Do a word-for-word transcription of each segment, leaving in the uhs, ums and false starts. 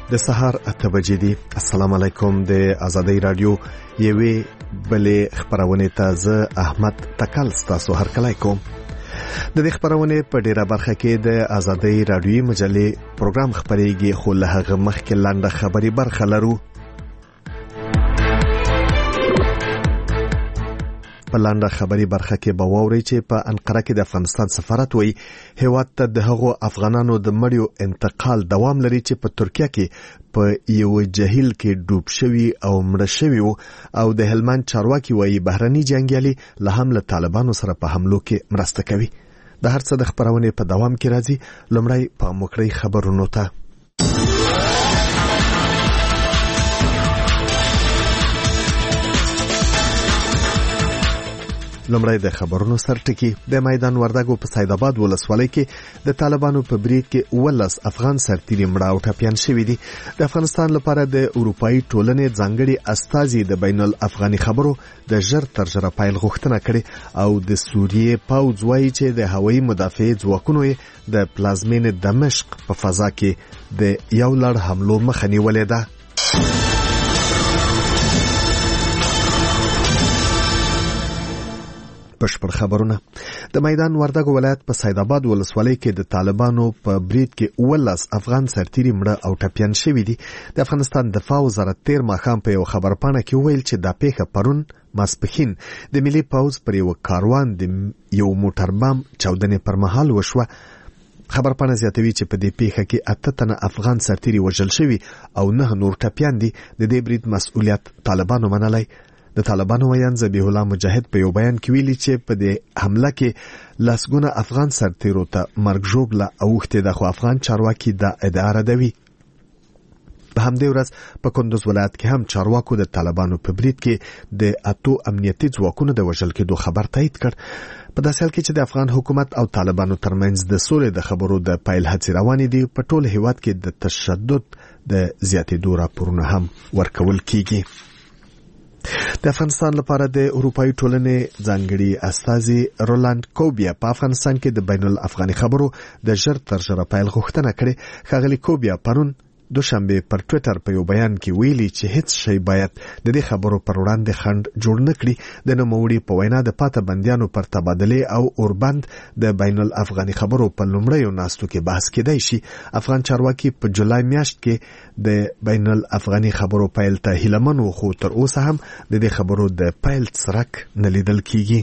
د سهار اته بجې دي. السلام علیکم. د آزادۍ رادیو یوې بلې خبرونه ته زه احمد تکل ستاسو هرکلی کوم. د دې خبرونه په ډیره برخه کې د آزادۍ رادیوي مجلې پروګرام خبرېږي، خو له هغه مخکې لنډه خبري برخه لرو. په لنډه خبري برخه کې به واورئ چې په انقره کې د افغانستان سفارت وایي هیواد ته د هغو افغانانو د مړیو انتقال دوام لري چې په ترکیه کې په یو جهیل کې ډوب شوي او مړه شوي وو، او د هلمند چارواکي وایي بهرني جنګیالي له هم له طالبانو سره په حملو کې مرسته کوي. د هر څه د خبرونې په دوام کې راځي. لومړی په مکړی خبرونو ته. لومړی د خبرونو سرټکی. د میدان وردګو په سید آباد ولسوالۍ کې د طالبانو په برید کې ولس افغان سرتیري مړه او ټپیان شوي دي. د افغانستان لپاره د اروپאי ټولنې ځانګړي استازي د بین الافغاني خبرو د ژر تر ژره پیل غوښتنه کړې، او د سوریې پوځ وایي چې د هوایي مدافع ځواکونو د پلازمینې دمشق په فضا کې د یو لړ حملو مخه نیولې ده. بشپړ خبرونه. د میدان وردګو ولایت په سید آباد ولسوالۍ کې د طالبانو په برید کې ولس افغان سرتیري مړه او ټپیان شوي دي. د افغانستان دفاع وزارت تیر ماښام په یو خبرپاڼه کې وویل چې دا پیښه پرون ماسپښین د ملي پوځ پر یو کاروان د یو موټر بم چاودنې پر مهال وشوه. خبرپاڼه زیاتوي چې په دې پیښه کې اته تنه افغان سرتیري وژل شوي او نه نور ټپیان دي. د دې برید مسؤلیت طالبانو منلی. د طالبانو ویان ذبیح الله مجاهد په یو بیان کې ویلي چې په دې حمله کې لسګونه افغان سرتیرو ته مرګ ژوبله اوښتې ده، خو افغان چارواکي دا ادعا ردوي. په همدې ورځ په کندوز ولایت کې هم چارواکو د طالبانو په برید کې د اتو امنیتي ځواکونو د وژل کېدو خبر تایید کړ. په داسې حال کې چې د افغان حکومت او طالبانو ترمنځ د سولې د خبرو د پیل هڅې روانې دي، په ټول هیواد کې د تشدد د زیاتېدو راپورونه هم ورکول کیږي. د افغانستان لپاره د اروپאי ټولنې ځانګړي استازي رولاند کوبیا په افغانستان کې د بین الافغاني خبرو د ژر تر ژره پیل غوښتنه کړې. ښاغلي کوبیا پرون دوشنبه پر ټویټر په یو بیان کې ویلي چې هیڅ شی باید د دې خبرو پر وړاندې خنډ جوړ نه کړي. د نوموړي په وینا د پاته بندیانو پر تبادله او اوربند د بین الافغاني خبرو په لومړیو ناستو کې بحث کېدای شي. افغان چارواکي په جولای میاشت کې د بین الافغاني خبرو پیل ته هیلمن وو، خو تر اوسه هم د دې خبرو د پیل څرک نه لیدل کیږي.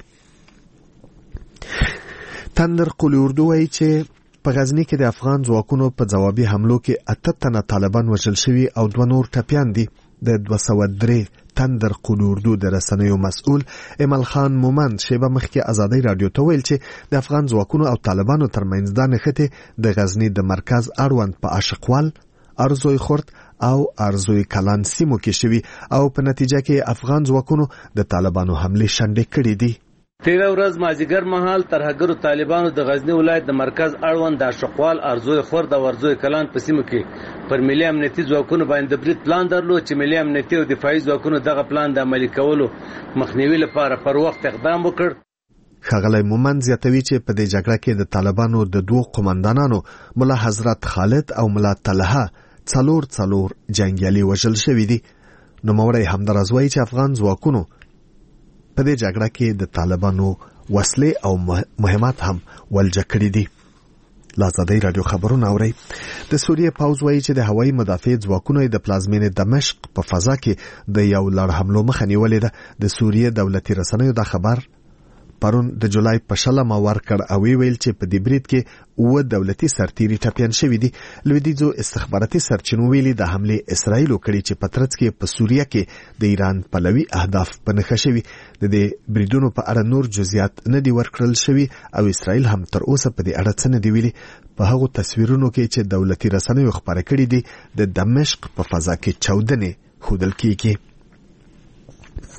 تندر قلی اردو وایي چې په غزنی کې د افغان ځواکونو په ځوابي حملو کې اته تنه طالبان وژل شوي او دوه نور ټپیان دي. د دوه سوه درې تندر قلی اردو د رسنیو مسؤل ایمل خان مومند شیبه مخکې آزادۍ رادیو ته ویل چې د افغان ځواکونو او طالبانو ترمنځ دا نښتې د غزنی د مرکز اړوند په عاشقوال، ارزوی خورد او ارزوی کلان سیمو کې شوي، او په نتیجه کې افغان ځواکونو د طالبانو حملې شنډې کړې دي. تیره ورځ مازیګر مهال ترهګرو طالبانو د غزنی ولایت د مرکز اړوند د عاشقوال، ارزوی خورد او ارزوی کلان په سیمو کې پر ملي امنیتي ځواکونو باندې برید پلان درلود چې ملي امنیتي او دفاعي ځواکونو دغه پلان د عملي کولو مخنیوي لپاره پر وخت اقدام وکړ. ښاغلی مومند زیاتوي چې په دې جګړه کې د طالبانو د دوه قومندانانو ملا حضرت خالد او ملا طلحه څلور څلور جنګیالي وژل شوي دي. نوموړی همداراز وایي چې افغان ځواکونو په دې جګړه کې د طالبانو وسلې او مهمات هم ولجه کړي دي. آزادۍ رادیو خبرونه اورئ. د سوریې پوځ وایي چې د هوایي مدافع ځواکونو د پلازمینې دمشق په فضا کې د یو لړ حملو مخه نیولې ده. د سوریې دولتي رسنیو دا خبر پرون د جولای په شلمه ورکړ او ویل چې په دې برید کې اوه دولتي سرتیري ټپیان شوي دي. لویدیځو استخباراتي سرچینو ویلي د حملې اسرائیلو کړي چې په ترڅ کې په سوریه کې د ایران پلوي اهداف په نښه شوي. د دې بریدونو په اړه نور جزئیات نه دي ورکړل شوي او اسرائیل هم تر اوسه په دې اړه څه نه دي ویلي. په هغو تصویرونو کې چې دولتي رسنیو خپاره کړي دي د دمشق په فضا کې چاودنې ښودل کیږي.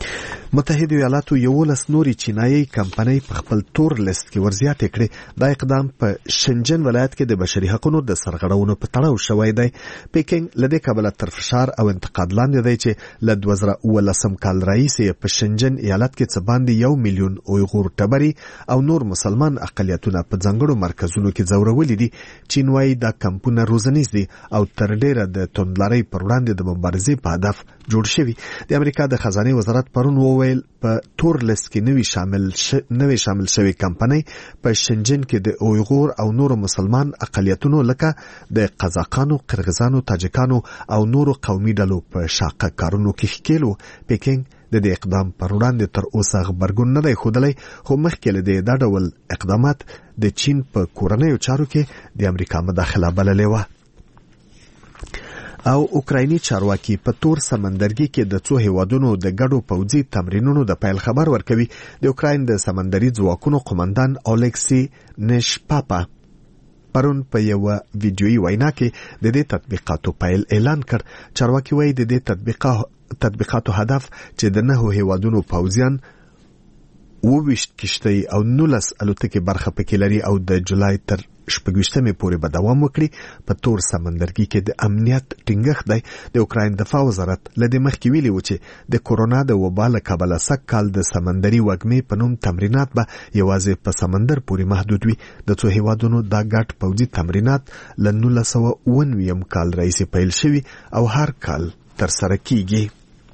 متحده ایالاتو یولس نوري چینایي کمپنۍ په خپل تور لیست کې ورزیاتې کړې. دا اقدام په شنجن ولایت کې د بشري حقوقو د سرغړونو په تړاو شوی دی. پیکینګ لدې کابل تر فشار او انتقاد لاندې دی چې ل دوه زره اوولسم کال راهیسې په شنجن ایالت کې څه باندې یو میلیون اویغور ټبري او نور مسلمان اقلیتونه په ځانګړو مرکزونو کې ځورولي دي. چین وايي دا کمپونه روزنیز دي او تر ډیره د توندلارۍ پر وړاندې د مبارزې په هدف جوړ شوي. د امریکا د خزانه وزارت پرون وویل په تور لیست کې نوی شامل ش... نوی شامل شوی کمپنۍ په شنجن کې د اویغور او نور مسلمان اقلیتونو لکه د قزاقانو، قرغیزانو، تاجکانو او نور قومي ډلو په شاقه کارونو کې ښکېلو. پیکینګ د دې اقدام پر وړاندې تر اوسه خبرګون نه دی ښودلی، خو مخکې له دې دا ډول اقدامات د چین په کورنیو چارو کې د امریکا مداخله بللې وه. او اوکرایني چارواکي په تور سمندرګي کې د څو هیوادونو د ګډو پوځي تمرینونو د پیل خبر ورکوي. د اوکراین د سمندري ځواکونو قومندان اولیکسی نشپاپا پرون په یو ویډیويي وینا کې د دې تطبیقاتو پیل اعلان کړ. چارواکي وایي د دې تطبیقاتو تطبیقاتو هدف چې د نهو هیوادونو پوځیان وویشت کشتۍ او نولس الوتکې برخه پکې لري او د جولای تر شپږویشتمې پورې به دوام وکړي. په تور سمندرګي کې د امنیت ټینګښت دی. د اوکراین دفاع وزارت له دې مخکې ویلي و چې د کورونا د وبا له کبله سږ کال د سمندري وږمې په نوم تمرینات به یوازې په سمندر پورې محدود وي. د څو هیوادونو دا ګډ پوځي تمرینات له نولس سوه اوه نوي کال راهیسې پیل شوي او هر کال ترسره کیږي.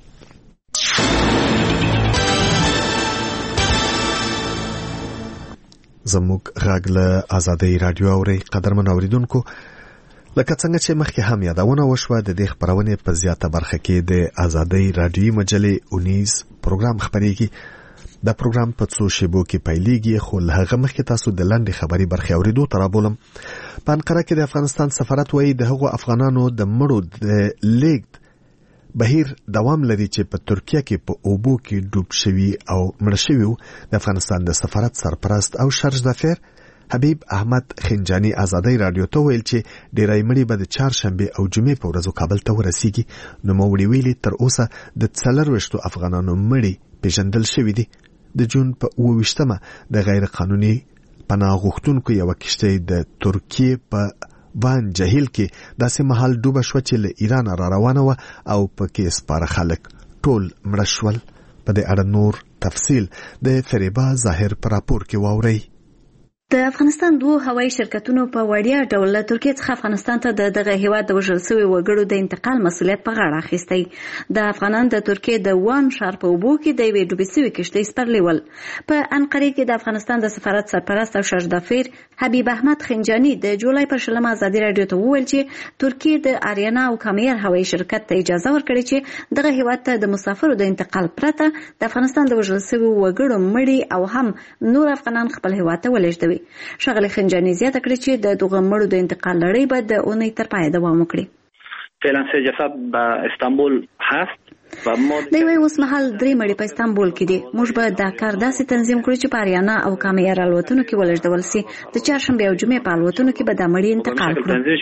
زموږ غږ له آزادۍ رادیو اوري. قدرمن اوریدونکو، لکه څنګه چې مخکې هم یادونه وشوه، د دې خبرونې په زیاته برخه کې د آزادۍ رادیوي مجلې اونیز پروګرام خبرېږي. دا پروګرام په څو شیبو کې پیلېږي، خو له هغه مخکې تاسو د لنډې خبري برخې اورېدو ته رابولم. په انقره کې د افغانستان سفارت وایي د هغو افغانانو د مړو د لیږد بهیر دوام لري چې په ترکیه کې په اوبو کې ډوب شوي او مړه شوي وو. د افغانستان د سفارت سرپرست او شرج ظفیر حبیب احمد خنجانی آزادۍ رادیو ته ویل چې ډیری مړي به د چهارشنبې او جمعې په ورځو کابل ته ورسیږي. نوموړي ویلي تر اوسه د څلرویشتو افغانانو مړي پیژندل شوي دي. د جون په اوه ویشتمه د غیر قانوني پناه غوښتونکو یوه کښتۍ د ترکیې په وان جهیل کې داسې مهال ډوبه شوه چې له ایران را روانه وه او پکې سپاره خلک ټول مړه شول. په دې اړه نور تفصیل د فریبا ظاهر په راپور کې واورئ. د افغانستان دوه هوایي شرکتونو په وړیا ډول له ترکیې څخه افغانستان ته د دغه هیواد د وژل شویو وګړو د انتقال مسؤلیت په غاړه اخیستی. د افغانان د ترکیې د وان ښار په اوبو کې د یوې ډوبې شوې کښتۍ سپرلي ول. په انقرې کې د افغانستان د سفارت سرپرست او شرج ظفیر حبیب احمد خنجانی د جولای پر شلمه ازادي رادیو ته وویل چې ترکیې د آریانا او کامیر هوایي شرکت ته اجازه ورکړې چې دغه هیواد ته د مسافرو د انتقال پرته د افغانستان د وژل شویو وګړو مړي او هم نور افغانان خپل هیواد ته ولېږدوي. شغله خنجانی زیاته کړې چې د دغه مړو د انتقال لړۍ به د اونۍ تر پایه دوام وکړي. فعلا سه جسد به استانبول هست. دی وایي اوس مهال درې مړي په استانبول کې دي. موږ به دا کار داسې تنظیم کړو چې په آریانا او کامیر الوتنو کې ولېږدول سي. د چهارشنبې او جمعې په الوتنو کې به دا مړي انتقال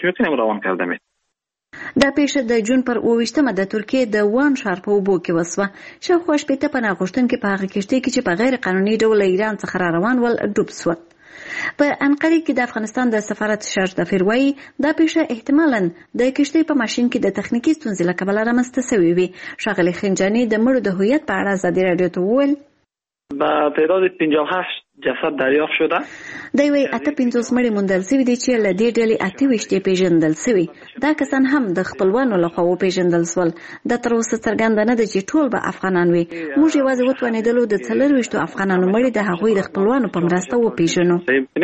کړو. دا پیښه د جون پر اوه ویشتمه د ترکیې د وان ښار په اوبو کې وسوه. شاوخوا شپېته پناه غوښتونکي په هغه کښتۍ کې چې په غیر قانوني ډول ایران څخه را روان ول ډوب سول. په انقرې کې د افغانستان د سفارت شرج ظفیر وایي دا پیښه احتمالاً د کښتۍ په ماشین کې د تخنیکي ستونزې له کبله رامنځته شوې وي. ښاغلي خنجاني د مړو د هویت په اړه ازادي راډیو ته وویل با تعداد پنځاه و هشت جسد دریافت شده. دی وایي اته پنځوس مړي موندل شوي دي چې له دې ډلې اته ویشت یې پیژندل شوي. دا کسان هم د خپلوانو لخوا وپیژندل شول. دا تر اوسه څرګنده نه ده چې ټول به افغانان وي. موږ یوازې وتوانېدلو د څلرویشتو افغانانو مړي د هغوی د خپلوانو په مرسته وپیژنو.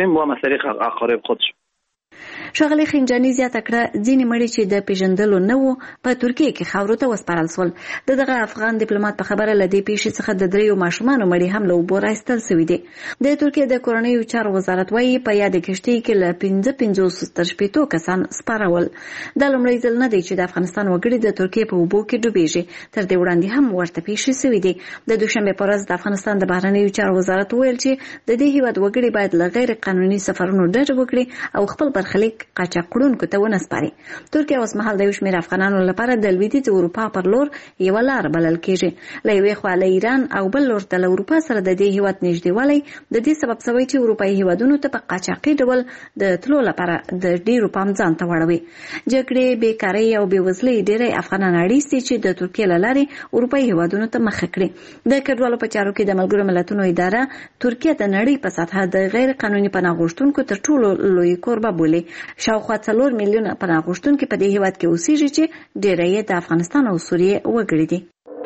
ښاغلي خنجاني زیاته کړه ځینې مړي چې د پیژندلو نه وو په ترکیې کې خاورو ته وسپارل شول. د دغه افغان ډیپلوماټ په خبره له دې پیښې څخه د دریو ماشومانو مړي هم له اوبو راایستل شوي دي. د ترکیې د کورنیو چارو وزارت وایي په یادې کښتۍ کې له پنځه پنځوس تر شپېتو کسان سپاره ول. دا لومړی ځل نه دی چې د افغانستان وګړي د ترکیې په اوبو کې ډوبېږي. تر دې وړاندې هم ورته پیښې شوي دي. د دوشنبې په ورځ د افغانستان د بهرنیو چارو وزارت ویل چې د دې هیواد وګړي باید له غیر قانوني سفرونو ډډه وکړي او خپل برخلیک قاچاقړونکو ته ونسپاري. ترکیه اوس مهال د یو شمېر افغانانو لپاره د لویدیځ اروپا پر لور یوه لار بلل کېږي. له یوې خوا له ایران او بل لور ته له اروپا سره د دې هیواد نږدېوالی د دې سبب شوی چې اروپایي هیوادونو ته په قاچاقي ډول د تلو لپاره د ډېرو پام ځان ته واړوي. جګړې، بیکارۍ او بېوزلۍ ډېری افغانان اړیس دي چې د ترکیې له لارې اروپایي هیوادونو ته مخه کړي. د کډوالو په چارو کې د ملګرو ملتونو اداره ترکیه د نړۍ په سطحه د غیر قانوني پناه غوښتونکو تر ټولو لوی کوربه بولي. شاوخوا څلور میلیونه پناه غوښتونکي په دې هیواد کې اوسېږي چې ډېری یې د افغانستان او سوریې وګړي دي.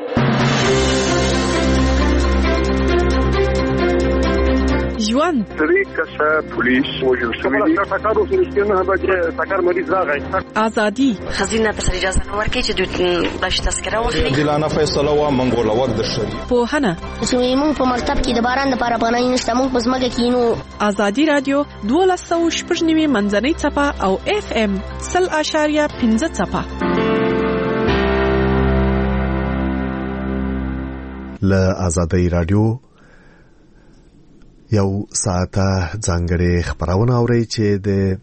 ژوند درې کسه پولیس وژل شوي دي. ټکر وشو نه به چې ټکر مریض راغی. ازادي خزینه په اجازه نه ورکړي چې دوی باش تذکره واخلي. دلانه فیصله وا منګول وخت د شری پوهنه چې موږ په مکتب کې د باران لپاره پناه نشته، موږ په ځمکه کې نو. ازادي رادیو دولس سوه شپږ نوي منځنۍ څپه او اف ام سل اشاریه پنځه څپه. له ازادي رادیو یو ساعته ځانګړې خبرونه اوري چې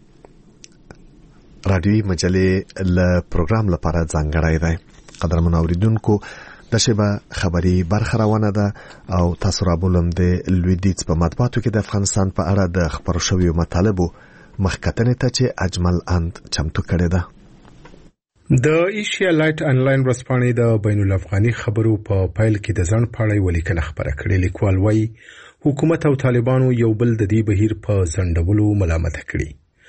د رادیوي مجلې له پروګرام لپاره ځانګړی دی. قدرمن اوریدونکو د شبه خبري برخه روانه ده او تاسو را بولم د لویدیځ په مطبوعاتو کې د افغانستان په اړه د خبرو شویو مطالبو مخکتنې ته چې اجمل اند چمتو کړی ده. د ایشیا لایټ انلاین ورځپاڼې د بین الافغاني خبرو په پیل کې د ځان پاړی ولیکنه خبره کړې. لیکوال وایي حکومت او طالبانو یو بل د دې بهیر په ځنډولو ملامت کړي.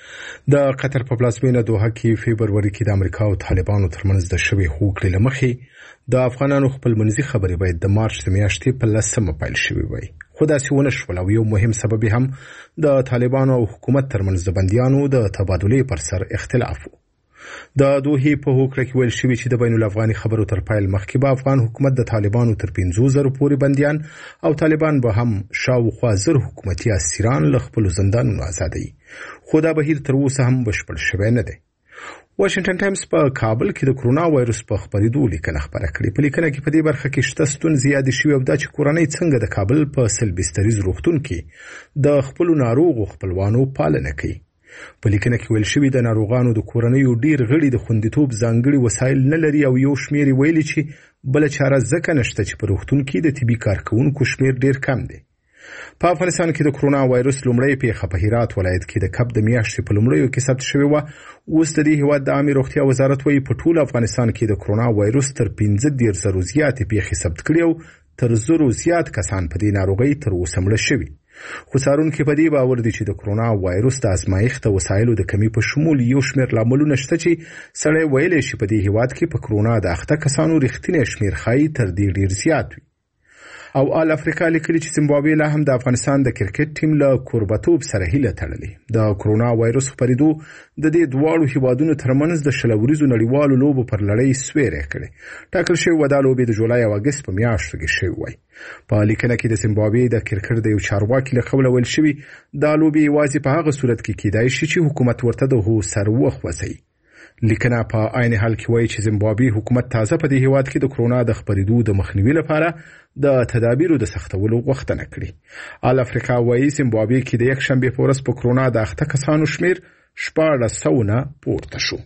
د قطر په پلازمینه دوحه کې فبروري کې د امریکا او طالبانو ترمنځ د شوې هوکړې له مخې د افغانانو خپلمنځي خبرې باید د مارچ د میاشتې په لسمه پیل شوې وای. خو داسې ونه شول او یو مهم سبب هم د طالبانو او حکومت ترمنځ د بندیانو د تبادلې پر سر اختلاف و. د دوحې په هوکړه کې ویل شوي چې د بین الافغاني خبرو تر پیل مخکې به افغان حکومت د طالبانو تر پنځو زرو پورې بندیان او طالبان به هم شاوخوا زر حکومتي اسیران له خپلو زندانونو ازادوي. خو دا بهیر تر اوسه هم بشپړ شوی نه دی. واشنگټن ټایمز په کابل کې د کرونا وایرس په خپرېدو لیکنه خپره کړې. په لیکنه کې په دې برخه کې شته ستونزې یادې شوې او دا چې کورنۍ څنګه د کابل په سل بستریز روغتون کې د خپلو ناروغو خپلوانو پالنه کوي. په لیکنه کې ویل شوي د ناروغانو د کورنیو ډیر غړي د خوندیتوب ځانګړي وسایل نه لري او یو شمېر ویلي چې بل چاره ځکه نشته چې په روغتون کې د طبي کارکونکو شمېر ډیر کم دی. په افغانستان کې د کرونا وایرس لومړی پیښه په هرات ولایت کې د کب د میاشتې په لومړیو کې ثبت شوې وه. اوس د دې هیواد د عامې روغتیا وزارت وایي په ټول افغانستان کې د کرونا وایرس تر پنځه دېرش زرو زیاتې پیښې ثبت کړي او تر زرو زیات کسان په دې ناروغۍ تر اوسه مړه شوي. خو څارونکي په دې باور دي چې د کرونا وایرس د ازمایښت وسایلو د کمی په شمول یو شمېر لاملونه شته چې سړی ویلی شي په دې هیواد کې په کرونا د اخته کسانو رښتینی شمېر ښایي تر دې ډېر زیات وي. او آل افریقا لیکلي چې زیمبابوې لا هم د افغانستان د کرکټ ټیم له کوربتوب سره هیله تړلې. د کرونا وایرس خپرېدو د دې دواړو هیوادونو ترمنځ د شل ورځو نړیوالو لوبو پر لړۍ سویری کړی. ټاکل شوې وه دا لوبې د جولای او اګست په میاشتو کې شوې وای. په لیکنه کې د زیمبابوې د کرکټ د یو چارواکي له قوله ویل شوي دا لوبې یوازې په هغه صورت کې کیدای شي چې حکومت ورته د هو سر وخوځوي. لیکنه په عین حال کې وایي چې زیمبابوې حکومت تازه په دې هیواد کې د کرونا د خپرېدو د مخنیوي لپاره د تدابیرو د سختولو غوښتنه کړې. آل افریقا وایي زیمبابوې کې د یک شنبې په ورځ په کرونا د اخته کسانو شمېر شپاړس سوه نه پورته شو.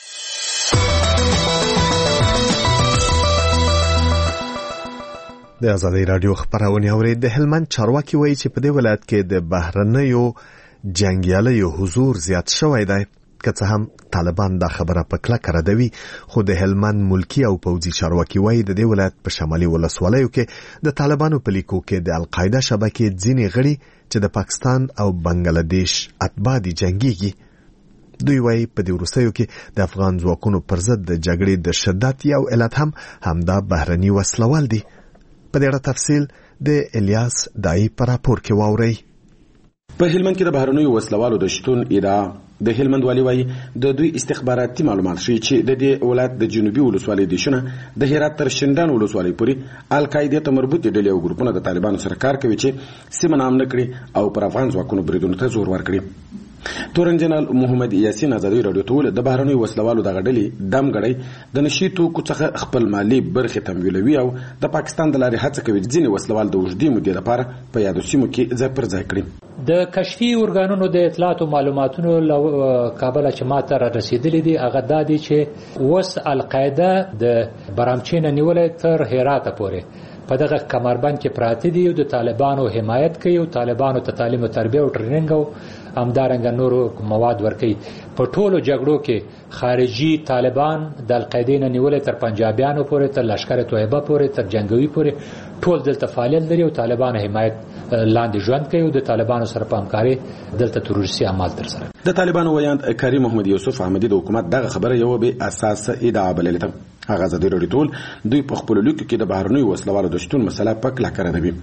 د ازادي رادیو خبرونه اوري. د هلمند چارواکي وایي چې په دې ولایت کې د بهرنیو جنگیالیو حضور زیات شوی دی. که څه هم طالبان دا خبره په کلکه ردوي، خو د هلمند ملکی او پوځي چارواکي وایي د دې ولایت په شمالي ولسوالیو کې د طالبانو په لیکو کې د القاعده شبکې ځینې غړي چې د پاکستان او بنگلاديش اتباع دي جنگيږي. دوی وایي په دې وروستیو کې د افغان ځواکونو پر ضد د جګړې د شدت یو علت هم همدا بهرني وسلوال دي. په دې اړه تفصیل د الیاس دای په راپور کې واورئ. په هلمند کې د بهرنیو وسلوالو د شتون ادعا د هلمند والی وایي د دوی استخباراتي معلومات ښیي چې د دې ولایت د جنوبي ولسوالۍ دیشونه د هرات تر شندان ولسوالۍ پورې القاعده ته مربوط ډلې او ګروپونه د طالبانو سره کار کوي چې سیمه نام نه کړي او پر افغان ځواکونو بریدونو ته زور ورکړي. تورن جنرال محمد یاسین ازادي رادیو ته ویل د بهرنیو وسلوالو دغه ډلې دم غړي د نشي توکو څخه خپل مالی برخې تمویلوي او د پاکستان د لارې هڅه کوي ځینې وسلوال د اوږدې مودې لپاره په یادو سیمو کې ځای پر ځای کړي. د کشفي ارګانونو د اطلاعات او معلوماتونو کابل چې ماته را رسیدلې دي هغه دا دي چې اوس القاعده د برامچین نیولې تر هرات پورې په دغه کمربند کې پراته دي او د طالبانو حمایت کوي او طالبانو ته تعلیم او تربیه او ټریننګ او همدارنګه نورو مواد ورکوي. په ټولو جګړو کې خارجي طالبان د القاعده نه نیولې تر پنجابیانو پورې تر لشکره طیبه پورې تر جنگوي پورې ټول دلته فعالیت لري او طالبان حمایت لاندې ژوند کوي او د طالبانو سره په همکاري دلته تروریستي اعمال تر سره. د طالبانو ویاند کریم محمد یوسف احمدی د حکومت دغه خبره یو به اساس ادعا بللې. هغه ازادي راډیو ټول دوی په خپل لیکو کې د بهرنیو وسلوالو د شتون مسله په کلکه ردوي.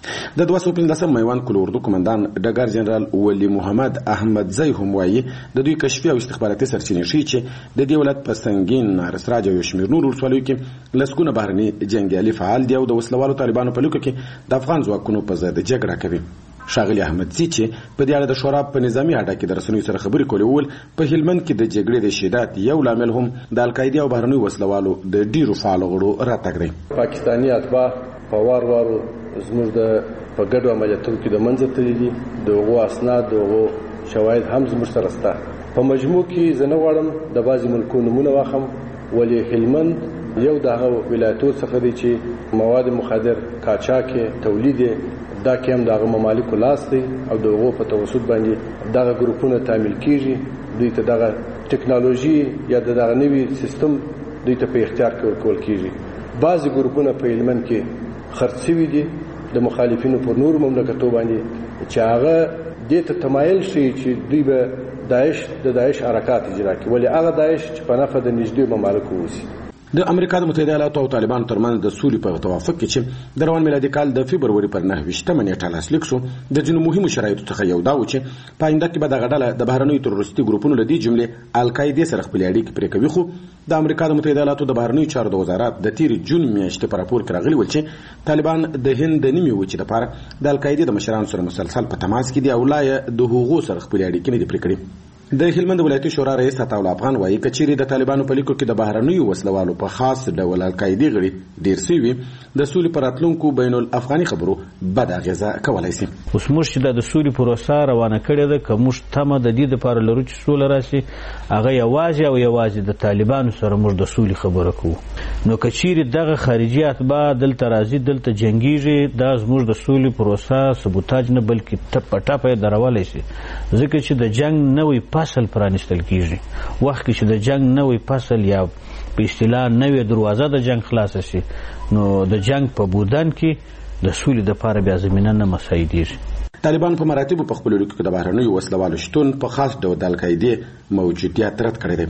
د دوه سوه پنځلسم میوان کل اردو کمانډان ډګر جنرال ولی محمد احمد زئی هم وایي د دوی کشفي او استخباراتي سرچینې ښیي چې د دې ولایت په سنگین نارسراج او شمیر نور ولسوالیو کې لسګونه بهرني جنګیالي فعال دي او د وسلوالو طالبانو په لیکو کې د افغان ځواکونو په ضد جګړه کوي. ښاغلي احمد زئی چې په دې اړه د شورا په نظامی اډه کې د رسنیو سره خبرې کولې ول په هلمند کې د جګړې د شدت یو لامل هم د القاعده او بهرنیو وسلوالو د ډیرو فعال غړو راتګ دی. پاکستاني اتباع په وار وار زموږ د په ګډو عملیاتو کې د منځ ته دي دغه اسناد دغه شواهد هم زموږ سره سته. په مجموع کې زنه غواړم د بعضی ملکونو نمونه واخم ولی هلمند یو دغه ولایتو څخه دی چې مواد مخدر قاچاق تولید دا کوم دغه ممالک لاس دی او دغه په توسط باندې دغه ګروپونه تعمیل کیږي. دوی ته دغه ټکنالوژي یا دغه نوی سیستم دوی ته په اختیار کې ورکول کیږي. بعضی ګروپونه په هلمند کې خرڅ شوي دي د مخالفینو پر نور مملکتو باندې چې هغه دې ته تمایل شي چې دوی به داعش د داعش حرکات اجرا کوي ولی هغه داعش چې په نفع د نږدې ممالکو اوسي. د امریکا د متحده ایالاتو او طالبانو ترمنځ د سولې په توافق کې چې د روان میلادي کال د فبروري پر نهه ویشتمه نیټه لاسلیک شو د ځینو مهمو شرایطو څخه یو دا و چې په آینده کې به دغه ډله د بهرنیو تروریستي ګروپونو له دې جملې القاعدې سره خپلې اړیکې پرې کوي. خو د امریکا د متحده ایالاتو د بهرنیو چارو د وزارت د تیر جون میاشتې په راپور کې راغلي ول چې طالبان د هند د نیمې وچې لپاره د القاعدې د مشرانو سره مسلسل په تماس کې دي او لا یې د هغو سره خپلې اړیکې نه دي پرې کړې. د هلمند ولایتي شورا رئیس عطاء الله افغان وایي کچېرې د طالبانو په لیکو کې د بهرنیو وسلوالو په خاص ډول القاعدې غړي ډېر سوي د سولې پر راتلونکو بین الافغاني خبرو بد اغیزه کولی شي. اوس موږ چې د سولې پروسه روانه کړې ده که موږ تمه د دې دپاره لرو چې سوله راشي هغه یوازې او یوازې د طالبانو سره موږ د سولې خبره کوو. نو که چیرې دغه خارجي اتباع دلته راځي دلته جنګیږي دا زموږ د سولې پروسه سبوتاج نه بلکې ټپ په ټپه یې درولی شي ځکه چې د جنګ نوی فصل پرانستل کیږي. وخت کې چې د جنگ نوی فصل یا په اصطلاح نوې دروازه د جنگ خلاص شي نو د جنگ په بودن کې د سولې دپاره بیا زمینه نه مساعدېږي. طالبان په مراتبو په خپلو لیکو کې د بهرنیو وسلوالو شتون په خاص ډول د القاعدې موجودیت رد کړی دی.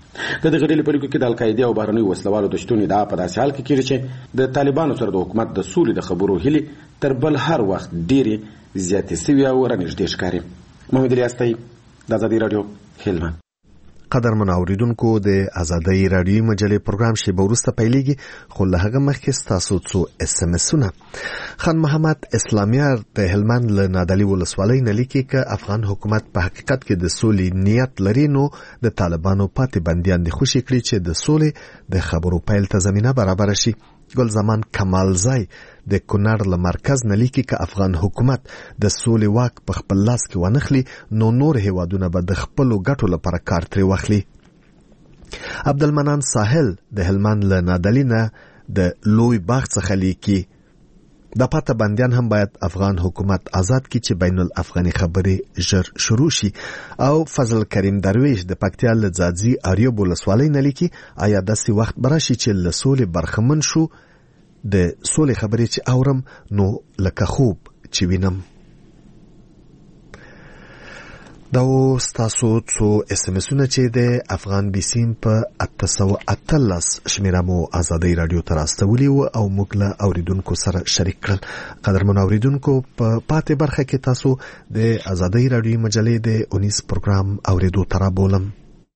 د دغه ډلې په لیکو کې د القاعدې او بهرنیو وسلوالو د شتون ادعا په داسې حال کې کېږي چې د طالبانو سره د حکومت د سولې د خبرو هیلې تر بل هر وخت ډېرې زیاتې سوي او رانږدې ښکاري. محمد الیاس د ازادي راډیو هلمند. قدرمن اوریدونکو د ازادي راډیو مجلې پروګرام شی بورسته پیلېږي خو له هغه مخکې ستاسو څو اس ام اسونه. خان محمد اسلامیار د هلمند له نادعلي ولسوالۍ نه لیکي چې افغان حکومت په حقیقت کې د سولې نیت لري نو د طالبانو پاتې بندیان د خوشي کړي چې د سولې د خبرو پیل ته زمينه برابر شي. ګل زمان کمالزای د کونړ له مرکز نه لیکي چې افغان حکومت د سولې واک په خپل لاس کې ونخلي نو نور هیوادونه به د خپلو ګټو لپاره کار ترې واخلي. عبدالمنان ساحل د هلمند له نادعلي نه د لوی باغ څخه لیکي د پاته بندیان هم باید افغان حکومت آزاد کړي چې بین الافغاني خبرې ژر شروع شي. او فضل کریم درویش د پکتیا له ځاځي اریوب ولسوالۍ نه لیکي آیا داسې وخت به راشي چې له سولې برخمن شو د سولې خبرې چې اورم نو لکه خوب چې وینم. دا اوس تاسو څو اس ام اسونه چې د افغان بیسیم په اته سوه اتلس شمیره مو ازادي راډیو ته راستولي وو او موږ له اوریدونکو سره شریک کړل. قدرمن اوریدونکو په پاتې برخه کې تاسو د ازادي راډیو مجلې د اونیس پروګرام اوریدو ته رابولم.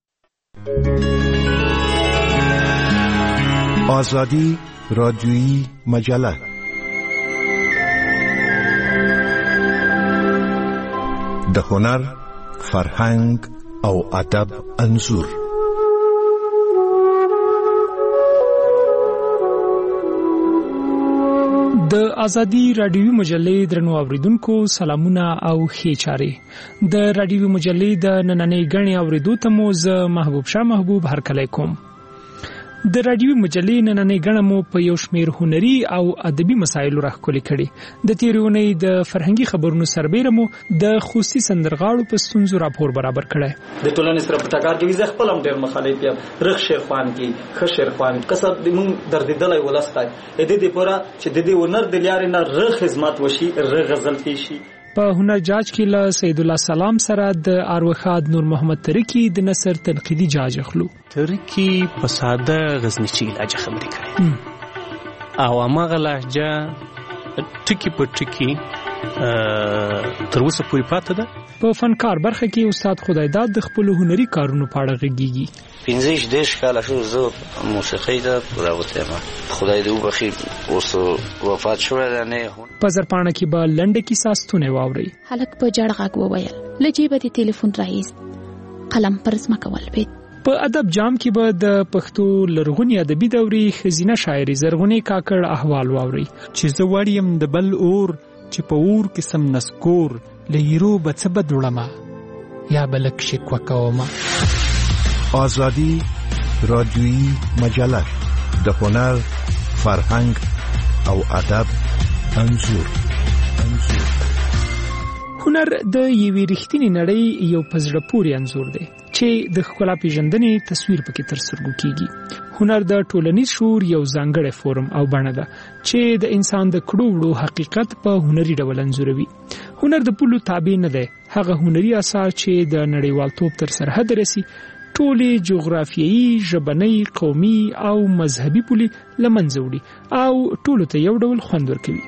ازادي رادیویی مجله د هنر فرهنګ او ادب انځور. د ازادي رادیوي مجلې درنو اوریدونکو سلامونه او ښې چارې د رادیوي مجلې د نننۍ غړي اوریدو ته مو زه محبوب شاه محبوب هرکلی کوم. د رادیوي مجلې نننۍ غړي مو په یو شمېر هنري او ادبي مسایلو راخولي کړي. د تیرونې د فرهنګي خبرونو سربېره مو د خوستي سندرغاړو په ستونزو راپور برابر کړی. د ټولنې سره په ټکر کې زه خپل هم ډېر مخالف یم. رخ شیرخوان کې ښه شیرخوان کسب د مونږ دردېدلی ولس دی د دې دپاره چې د دې هنر د لارې نه رغ خدمت وشي، رغ غزل پېښ شي. په هنر جاج کې له سید الله سلام سره د اروخاد نور محمد ترکی د نثر تنقیدي جاج اخلو. ترکی په ساده غزنیچي لهجه خبرې کوي او هغه لهجه ټکی په ټکی تر اوسه پورې پاتې ده. په فنکار برخه کې استاد خدایداد د خپل هنري کارونو په اړه غږیږي. پنځه دېرش کاله شو زه موسیقۍ ته راوتی یم. خدای دې وبخي اوس وفات شوی دی. نه په زرپاڼه کې به لنډه کیسه ستونې واورئ. هلک په جړ غږ وویل له جیبه دې تلیفون راایست، قلم پر ځمکه ولوېد. په ادب جام کې به د پښتو لرغونی ادبي دورې ښځینه شاعري زرغونې کاکړ احوال واورئ. چې زه وړ یم د بل اور چې په اور کې سم نسکور له یرو به څه بد وړمه یا به لږ شکوه کومه. آزادی رادیویی مجله د هنر، فرهنګ او ادب انځور. هنر د یوې رښتینې نړۍ یو په زړه پورې انځور دی چې د ښکلا پیژندنې تصویر پکې تر سترګو کیږي. هنر د ټولنیز شعور یو ځانګړی فورم او بڼه ده چې د انسان د کړو وړو حقیقت په هنري ډول انځوروي. هنر د پولو تابع نه دی. هغه هنري اثار چې د نړیوالتوب تر سرحد رسي ټولې جغرافیایي، ژبنۍ، قومي او مذهبي پولې له منځه وړي او ټولو ته یو ډول خوند ورکوي.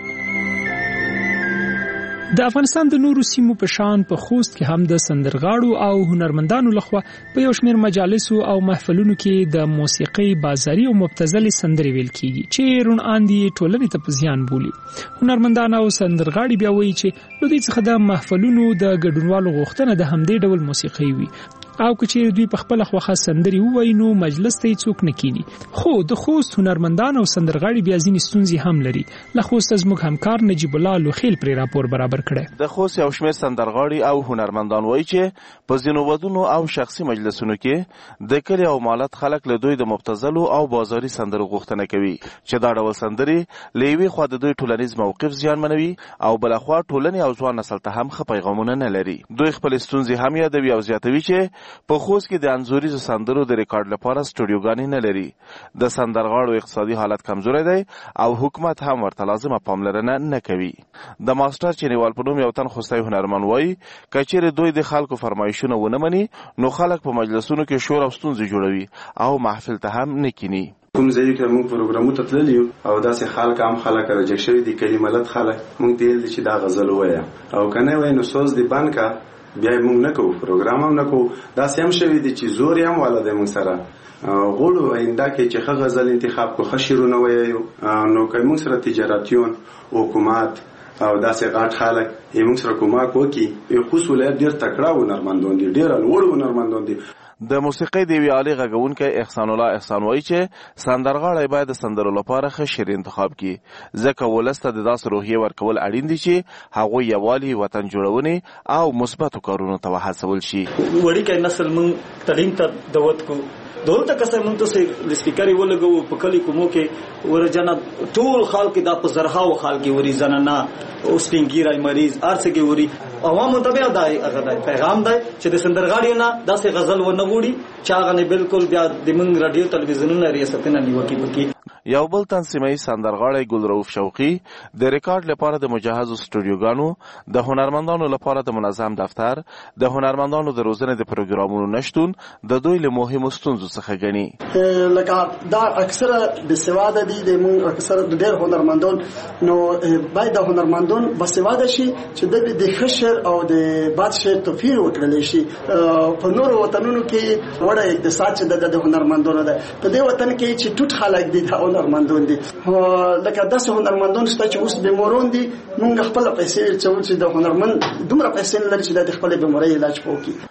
د افغانستان د نورو سیمو په شان په خوست کې هم د سندرغاړو او هنرمندانو لخوا په یو شمېر مجالسو او محفلونو کې د موسیقۍ بازاري او مبتذلې سندرې ویل کیږي چې روڼ اندي ټولنې ته په زیان بولي. هنرمندان او سندرغاړي بیا وایي چې له دې څخه د محفلونو د ګډونوالو غوښتنه د همدې ډول موسیقۍ وي او که چیرې دوی په خپله خوښه سندرې ووایي نو مجلس ته یې څوک نه کیني. خو د خوست هنرمندان او سندرغاړي بیا ځینې ستونزې هم لري. له خوسته زموږ همکار نجیب الله لوخیل پرې راپور برابر کړی. د خوست یو شمېر سندرغاړي او هنرمندان وایي چې په ځینو ودونو او شخصي مجلسونو کې د کلي او مالت خلک له دوی د مبتذلو او بازاري سندرو غوښتنه کوي چې دا ډول سندرې له یوې خوا د دوی ټولنیز موقف زیانمنوي او بلخوا ټولنې او ځوان نسل ته هم ښه پیغامونه نه لري. دوی خپلې ستونزې هم یادوي او زیاتوي چې په خوست کې د انځوریزو سندرو د ریکارډ لپاره سټوډیوګانې نه لري. د سندرغاړو اقتصادي حالت کمزوری دی او حکومت هم ورته لازمه پاملرنه نه کوي. د ماسټر چینیوال په نوم یو تن خوستی هنرمند وایي که چیرې دوی د خلکو فرمایشونه ونه مني نو خلک په مجلسونو کې شور او ستونزې جوړوي او محفل ته هم نه کیني. کوم ځای کې موږ پروګرامو ته تللی یو او داسې خلک هم خلک راجک شوي دي کلي ملت خلک موږ ته ویل دي چې دا غزل ووایه او که نه وایي نو سوز دې بند که بیا موږ نه کوو پروګرام هم نه کوو. داسې هم شوي دي چې زور یې هم والا دی موږ سره غواړو آینده کې چې ښه غزل انتخاب کړو ښه شعرونه ووایو نو که موږ سره تجارتیون حکومت او داسې غټ خلک یې موږ سره کومک وکړي. خوست ولایت ډېر تکړه هنرمندان دي، ډېر لوړ هنرمندان دي. د موسیقۍ د یوې عالي غږونکی احسان الله احسان وایي چې سندرغاړی باید د سندرو لپاره ښه شعر انتخاب کړي ځکه ولس ته د داسې روحیې ورکول اړین دي چې هغوی یووالي، وطن جوړونې او مثبتو کارونو ته وهڅول شي. وړوکی نسل موږ تعلیم ته دعوت کړو. دولته کسر موږ ته سپیکرې ولګوو په کلي کومو کې ورجنه ټول خلک دا په زرهاو خلک وري زنانه او سپینګیری مریض ارڅ کې وري عوامو ته بیا دای هغه پیغام دی چې د سندرغاړیو نه داسې غزل ونه وړي چې هغه نه بالکل بیا د موږ رادیو تلویزیونونو ریاستونه نیوکې وکړي. یو بل تنظیمي سندرغاړی ګلرؤف شوقي د ریکارډ لپاره د مجهزو سټوډیوګانو، د هنرمندانو لپاره د منظم دفتر، د هنرمندانو د روزنې د پروګرامونو نشتون د دوی له مهمو ستونزو څخه ګڼي. لکه دا اکثره بسواده دي د موږ اکثره د ډېر هنرمندان نو باید د هنرمندان بسواده شي چې د د خشر او د باد شعر توفیر وکړل شي. په نورو وطنونو کې وړه اقتصاد چې د هنرمندانو ده په دې وطن کې چې ټوټ خلک دي هنرمندان دي. لکه داسې هنرمندان شته چې اوس بیمارون دي موږ خپل پیسې چول چې د هنرمند دومره پیسې نه لري چې د خپل بیماری علاج وکړي.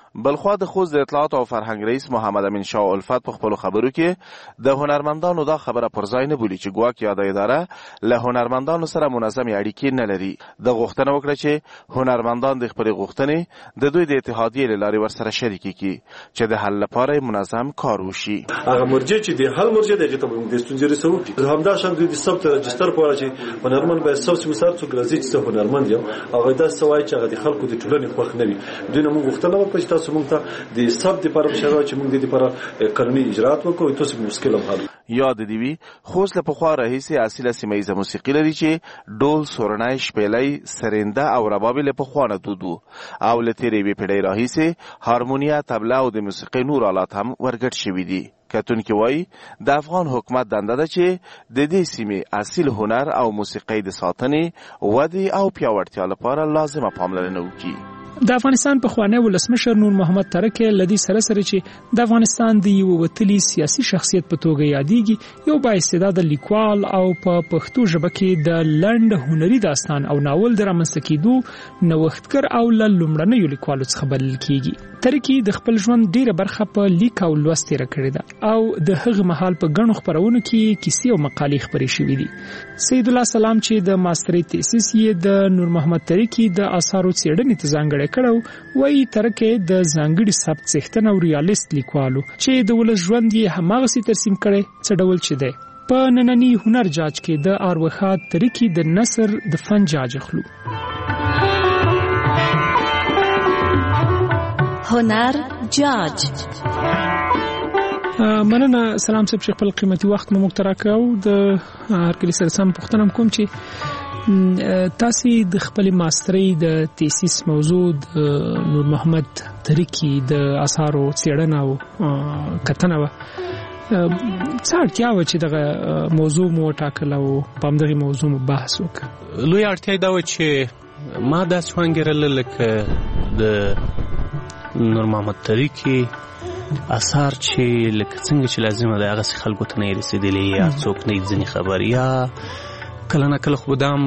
بلخوا د خوست د اطلاعات او فرهنګ رئیس محمد امین شاه الفت په خپل خبرو کې د هنرمندانو دا خبره پر ځای نه بولی چې ګواکې یاده اداره له هنرمندانو سره منظمې اړیکې نه لري. د غوښتنه وکړه چې هنرمندان د خپلې غوښتنې د دوی د اتحادیې له لارې ورسره شریکې کړي چې د حل لپاره منظم کار وشي. هغه مرجع چې د حل مرجع دغه ته موږ د ستونزې رسو همدا شان د ثبت رجستر په اړه چې هنرمند باید ثبت مسار څو ګرځي چې هنرمند یم هغه دا سوای چې هغه د خلکو د ټولنې خوښ نه وي. دوی نه موږ غوښتنه وکړه چې تاسو موږ ته د ثبت لپاره شرایط چې موږ د لپاره قانوني اجراءات وکړو تاسو مشکل هم حل. یاد دی وی خوست له پخوا راهیسې اصیله سیمه موسیقي لري چې ډول، سورنای، شپېلۍ، سرنده او رباب له پخوا نه دودو او له تیرې وی پیړۍ راهیسې هارمونیا، طبله او د موسیقي نور آلات هم ورګډ شوي دي. کتونکي وایي د افغان حکومت دنده ده چې د دې سیمې اصیل هنر او موسیقي د ساتنې، ودې او پیاوړتیا لپاره لازمه پاملرنه وکړي. د افغانستان پخوانی ولسمشر نور محمد ترکی لدی سره سره چې د افغانستان د یو وتلی سیاسي شخصیت په توګه یادېږي، یو با استعداد لیکوال او په پښتو ژبه کې د لنډ هنري داستان او ناول د رامنځته کېدو نوښتګر او له لومړنیو لیکوالو څخه بلل کېږي. ترکی د خپل ژوند ډیره برخه په لیک او لوست تېره کړې ده او د هغه مهال په ګڼو خپرونو کې کیسې او مقالې خپرې شوې دي. سید الله سلام چې د ماسترۍ تیسیس یې د نور محمد ترکی د آثارو څېړنې ته ځانګړی کړو، وایي ترکی د ځانګړي سبک څښتن او ریالیست لیکوالو چې د ولس ژوند یې هماغسې ترسیم کړی څه ډول چې دی. په ننني هنر جاج کې د اروخات ترکی د نثر د فن جاج اخلو. هنر جاج. مننه سلام صاحب چې خپل قیمتي وخت مو مخترا کاو. د هر کلی سره سم پوښتنه کوم چې تاسو د خپل ماسترۍ د تیسیس موضوع د نور محمد ترکی د آثارو څېړنه او کتنه و څه اړتیا و چې دغه موضوع مو ټاکل او په همدغه موضوع مو بحث وکړ؟ لوی اړتیا دا و چې ما داسې وانګېرله لکه د نور محمد ترکی اثار چې لکه څنګه چې لازمه ده هغسې خلکو ته نه یې رسېدلي یا څوک نه یې ځینې خبر یا کله نه کله خو دام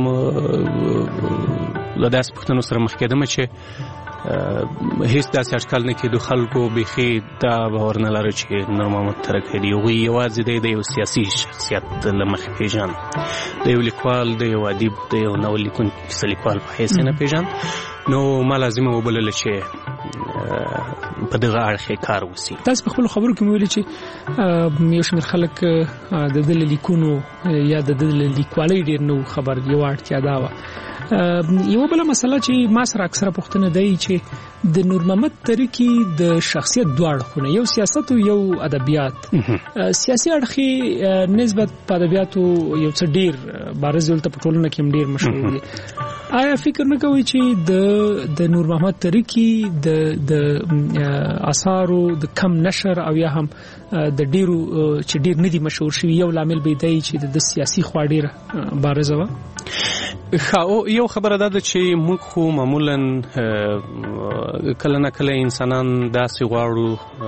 له داسې پوښتنو سره مخ کېدمه چې هیڅ داسې اټکل نه کېدو خلکو بیخي دا باور نه لري چې نور محمد ترکی دی هغوی یوازې دی د یو سیاسي شخصیت له مخې پېژاند، د یو لیکوال، د یو ادیب، د یو ناول لیکونکي کیسه لیکوال په حیث یې نه پېژاند. نو ما لازمه وبلله چې په دغه اړخ کار وسی. تاسو په خپل خبرو کې ویلي چې یو شمېر خلک د دې لیکونو یا د دې لیکوالۍ ډېر نو خبر یو اړتیا دا وه. یو بله مسله چې ما سره اکثره پوښتنه دی چې د نور محمد ترکی د شخصیت دوه اړخونه، یو سیاست او یو ادبیات. سیاسي اړخ نسبت په ادبیاتو یو څه ډېر بارز ولته په ټولنه کې هم ډېر مشهور دی. آیا فکر نه کوئ چې د د نور محمد ترکی د د آثارو د کم نشر او یا هم د ډیرو چې ډیر ندي مشهور شوي یو لامل به دی چې د سیاسي خوا ډیره بارزه وه؟ یو خبره دا ده چې موږ خو معمولا کله نه کله انسانان داسې غواړو،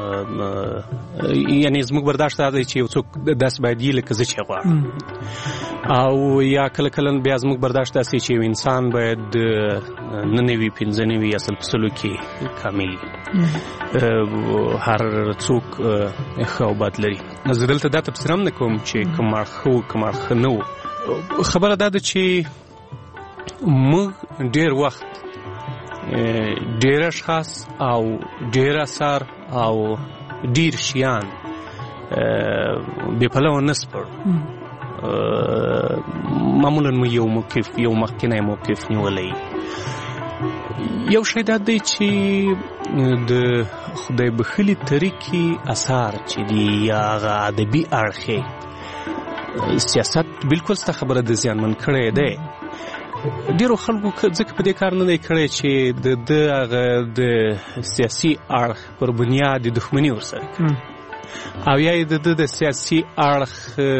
یعنی زموږ برداشت دا دی چې یو څوک داسې باید یي لکه زه چې غواړم، او یا کله کله بیا زموږ برداشت داسې چې یو انسان باید نه نوي پنځه نوي اصل په سلو کې کامل وي. هر څوک ښه او بد لري. زه دلته دا تبصره هم نه کوم چې کوم اړخ ښه و کوم اړخ ښه نه و. خبره دا ده چې موږ ډیر وخت ډیر اشخاص او ډیر اثار او ډیر شیان بې پلوه نه سپړو. معمولا مو یو موقف یو مخکینی موقف نیولی. یو شی دا دی چې د خدای بخښلي ترکی اثار چې دي یا هغه ادبي اړخ سیاست بالکل ستا خبره د زیانمن کړی دی. ډیرو خلکو ځکه په دې کار نه دی کړی چې د د هغه د سیاسي اړخ پر بنیاد د دښمني ورسره کړي او یا د د د سیاسي اړخ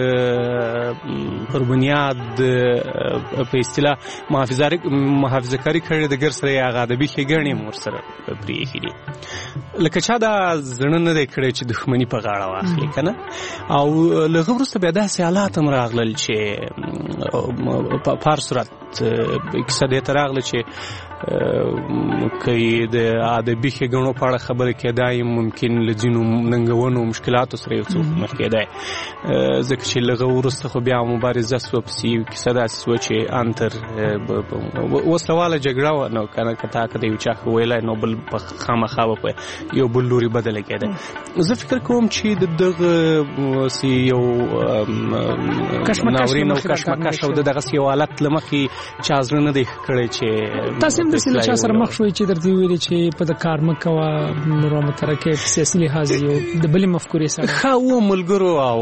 پر بنیاد په اصطلاح محافظه کاري کړي د ګر سره یا هغه ادبي ښېګڼې هم ورسره پرېښي دي. لکه چا دا زړه نه دی کړی چې دښمني په غاړه واخلي که نه. او له هغه وروسته بیا داسې حالات هم راغلل چې په هر صورت کیسه دې ته راغله چې کوي د ادبي ښېګڼو په اړه خبرې کېدای ممکن له ځینو ننګونو مشکلاتو سره یو څه مخ کېدای ځکه چې لږه وروسته خو بیا مبارزه سوه پسې یو کیسه داسې سوه چې انتر وسلواله جګړه وه نو که نه که تا که د یو چا ښه ویلی نو بل په خامخا به په یو بل لوري بدله کېده زه فکر کوم چې د دغه یو ناورین او کشمکش او د دغسې یو حالت له مخې چا زړه نه دی کړی چې تاسو هم داسې له چا سره مخ شوئ چې درته ویلي چې په د کار مه کوه نور مترکې په سیاسي لحاظ یو د بلې مفکورې سره ښه و ملګرو او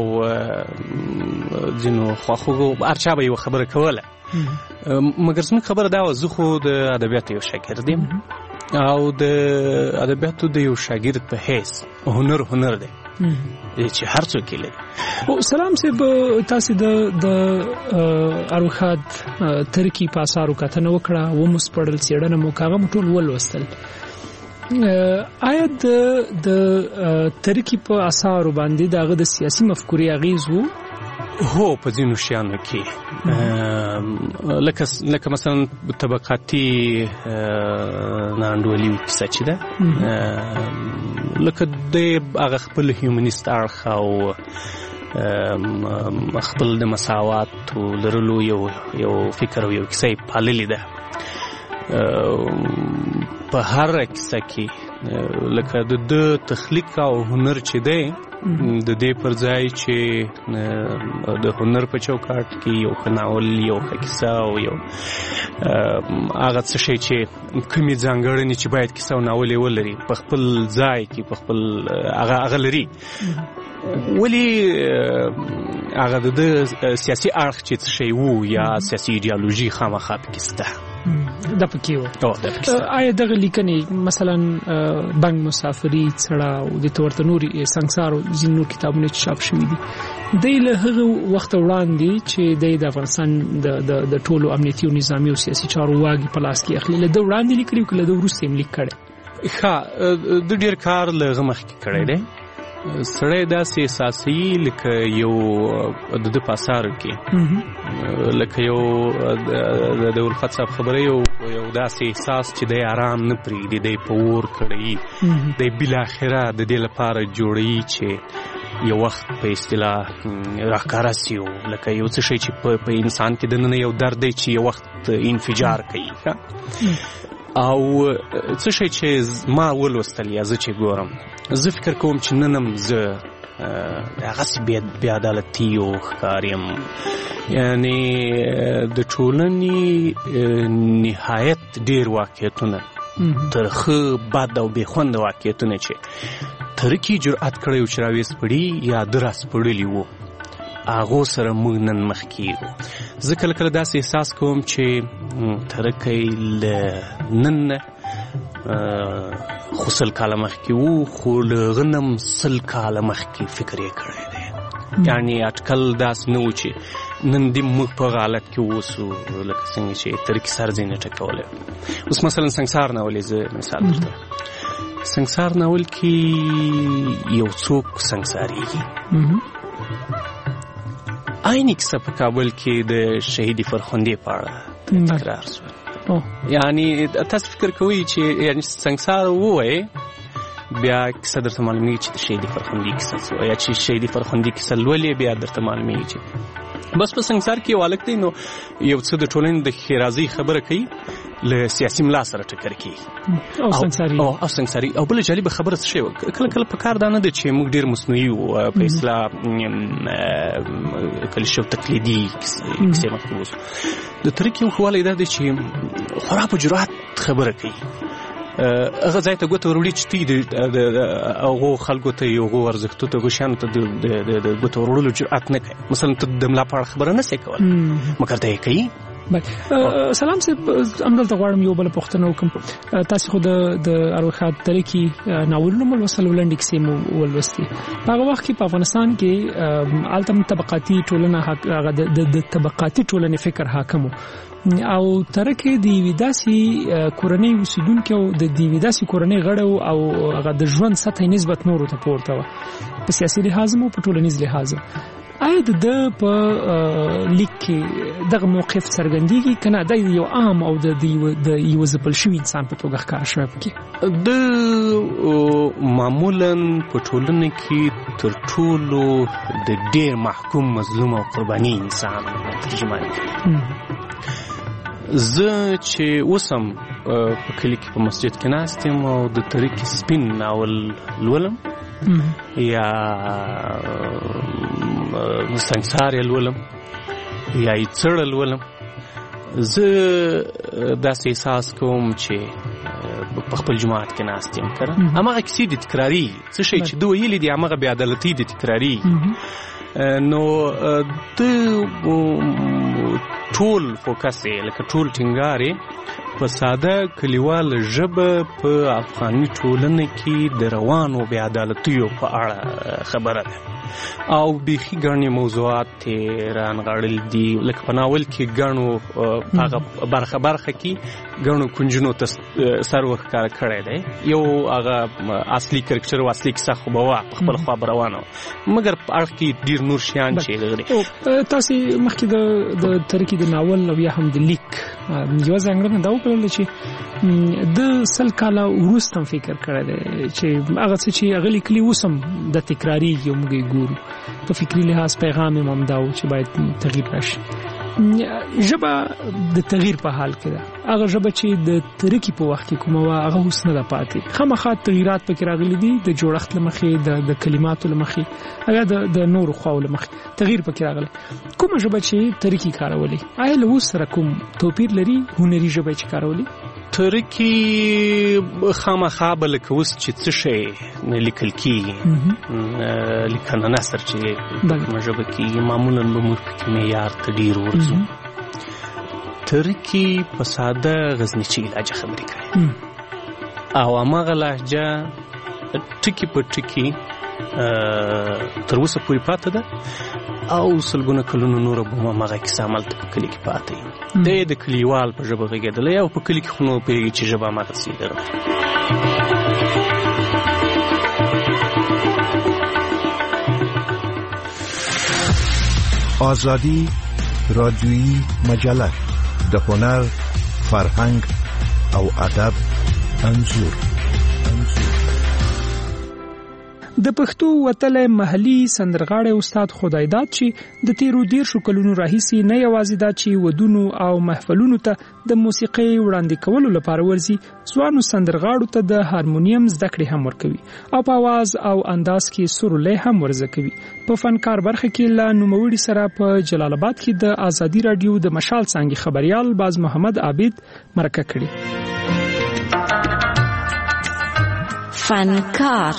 ځینو خواخوږو هر چا به یوه خبره کوله مګر زموږ خبره دا وه زه خو د ادبیاتو یو شاګرد یم او د ادبیاتو د یو شاګرد په حیث هنر هنر دی چې هر څوک یې لري سلام صاحب تاسې د د اروخاد ترکي په اثارو کتنه وکړه ومو سپړل څېړنه مو هغه مو ټول ولوستل آیا د د ترکي په اثارو باندې د هغه د سیاسي مفکورې اغېز و هو په ځینو شیانو کې لکه لکه مثلا طبقاتي ناانډولي کیسه چې ده لکه د هغه خپل هیومنیست اړخ او خپل د مساوات لرلو یو یو فکر او یو کیسه یې پاللې ده په هر کیسه کې لکه د ده تخلیق او هنر چې دی د دې پر ځای چې د هنر په چوکاټ کې یو ښه ناول یو ښه کیسه او یو هغه څه شی چې کومې ځانګړنې چې باید کیسه او ناول یې ولري په خپل ځای کې په خپل هغه هغه لري ولې هغه د سیاسي اړخ چې څه شی وو یا سیاسي ایډیالوژي خامخا پکې شته دا پکې و آیا دغه لیکنې مثلا بنګ مسافري څړه او د تورته نوري سنگسار او ځینو کتابونه چې چاپ شوي دي دی له هغه وخت وړاندې چې د افغانستان د د ټولو امنیتي او نظامي او سیاسي چارو واګي په لاس کې اخلي له د وړاندې لیکلي او له د وروسته هم لیک کړي ښه د ډېر کار له هغه مخکې کړی دی سړی داسې احساسوي لکه یو د ده په اثارو کې لکه یو د الفت صاحب خبره یو یو داسې احساس چې دی آرام نه پرېږدي دی په اور کړی دی بالاخره د دې لپاره جوړوي چې یو وخت په اصطلاح راښکاره سي لکه یو څه شی چې په انسان کې دننه یو درد دی چې یو وخت انفجار کوي او څه شی چې ما ولوستل یا زه چې ګورم زه فکر کوم چې نن هم زه هغسې بې عدالتي او ښکار یم یعنې د ټولنې نهایت ډېر واقعیتونه ترخه بد او بې خونده واقعیتونه چې ترکي جرأت کړی و چې راویسپړي یا ده راسپړلي وو هغو سره موږ نن مخ کېږو زه کله کله داسې احساس کوم چې ترکی له نن نه خو سل کاله مخکې وو خو له هغه نه هم سل کاله مخکې فکر یې کړی دی یعنې اټکل داسې نه و چې نن دې موږ په هغه حالت کې اوسو لکه څنګه چې ترکي سر ځینې ټکولی اوس مثلا سنګسار ناول یې زه مثال درته سنګسار ناول کې یو څوک سنګسارېږي عیني کیسه په کابل کې د شهیدې فرخندې په اړه تکرار شوه یعنی تاسو فکر کوئ چې یعنی سنګسار ووایې بیا کیسه درته معلومیږي چې د شهیدې فرخندې کیسه څه یا چې شهیدې فرخندې کیسه لولې بیا درته معلومیږي چې بس په سنګسار کې یو هلک دی نو یو څه د ټولنې د ښېرازۍ خبره کوي له سیاسي ملا سره ټکر کوي او سنګساري او سنګساري او بله جالبه خبره څه شی وه کله کله په کار دا نه ده چې موږ ډېر مصنوعي وو په اصطلاح کلیشه او تقلیدي کیسې مخکې اوسو د ترکي یو ښه والی دا دی چې خورا په جرأت خبره کوي هغه ځای ته ګوته وروړي چې تی د هغو خلکو ته یو هغو ارزښتو ته هغو شیانو ته د ګوته وروړلو جرأت نه کوي مثلا ته د ملا په اړه خبره نه سې کولی مګر ته یې کوي سلام صاحب همدلته غواړم یو بله پوښتنه وکړم تاسې خو د اروخاد ترکي ناولونه مو لوستل لنډې کیسې مو ولوستې په هغه وخت کې په افغانستان کې هلته طبقاتي ټولنه هغه د طبقاتي ټولنې فکر حاکم و او ترکه د ویداسي کورنۍ اوسیدونکو د دی ویداسي کورنۍ غړو او هغه د ژوند سطحي نسبت نورو ته پورته و په سیاسي لحاظ مو په ټولنیز لحاظ. آیا د په لیک کې دغه موقف څرګندېږي کنه د یو عام او د د یو ځپل شوی انسان په توګه ښکار شوی پکې؟ د معمولا په ټولنه کې تر ټولو د ډېر محکوم مظلوم او قرباني انسان ترجمان کوي. زه چې اوسم په کلي کې په مسجد کې ناست یم او د طریق سپین ناول لولم یا سنګسار یې لولم یا یې څړه لولم، زه داسې احساس کوم چې په خپل جماعت کې ناست یم که نه هماغه کیسې دي تکراري څه شی چې ده ویلي دي هماغه بې عدالتي دي تکراري. نو د ټول فوکس یې لکه ټول ټینګار یې په ساده کلیوال ژبه په افغاني ټولنه کې د روانو بې عدالتیو په اړه خبره ده او بیخي ګڼې موضوعات یې رانغاړل دي. لکه په ناول کې ګڼو هغه برخه برخه کې ګڼو کنجونو ته سر ورښکاره کړی دی. یو هغه اصلي کرکټر او اصلي کیسه خو به وه په خپله خوا به روانه وه، مګر په اړخ کې ډېر نور شیان چې دغه دي. تاسې مخکې د ترکي د ناول او یا هم د لیک یوه ځانګړنه دا وکړله چې د سل کاله وروسته هم فکر کړی دی چې هغه څه چې هغه لیکلي اوس هم د تکرارېږي او موږ یې ګورو. په فکري لحاظ پیغام یې هم دا و چې باید تغییر راشي. ژبه د تغییر په حال کې ده. هغه ژبه چې د ترکي په وخت کې کومه وه هغه اوس نه ده پاتې. خامخا تغییرات پکې راغلي دي د جوړښت له مخې د کلماتو له مخې یا د نورو خواو له مخې تغییر پکې راغلی. کومه ژبه چې ترکي کارولې آیا له اوس سره کوم توپیر لري هنري ژبه چې کارولې؟ ترکي خامخا به لکه اوس چې څه شی نه لیکل کېږي لیکنه نثر چې کومه ژبه کېږي معمولا به موږ پکې معیار ته ډېر ورځو. ترکي په ساده غزنیچي لهجه خبرې کوي او هماغه لهجه ټکي په ټکي تر اوسه پورې پاته ده او سلګونه کلونه نوره به هماغه کیسه همالته په کلي کې پاته وي. دی د کلیوال په ژبه غږېدلی او په کلي کې خو نو پوهېږي چې ژبه هماغسې دغه آزادی رادیویی مجله د هنر، فرهنګ او ادب انځور. د پښتو وتلې محلي سندرغاړی استاد خدایداد چې د تیرو دیرشو کلونو راهیسې نه یوازې دا چې ودونو او محفلونو ته د موسیقۍ وړاندې کولو لپاره ورځي، ځوانو سندرغاړو ته د هارمونیم زده کړې هم ورکوي او په आवाज او انداز کې سورلې هم ورزده کوي. په فنکار برخه کې لا نوموړي سره په جلال آباد کې د آزادي رادیو د مشال څانګې خبريال باز محمد عابد مرکه کړي. فنکار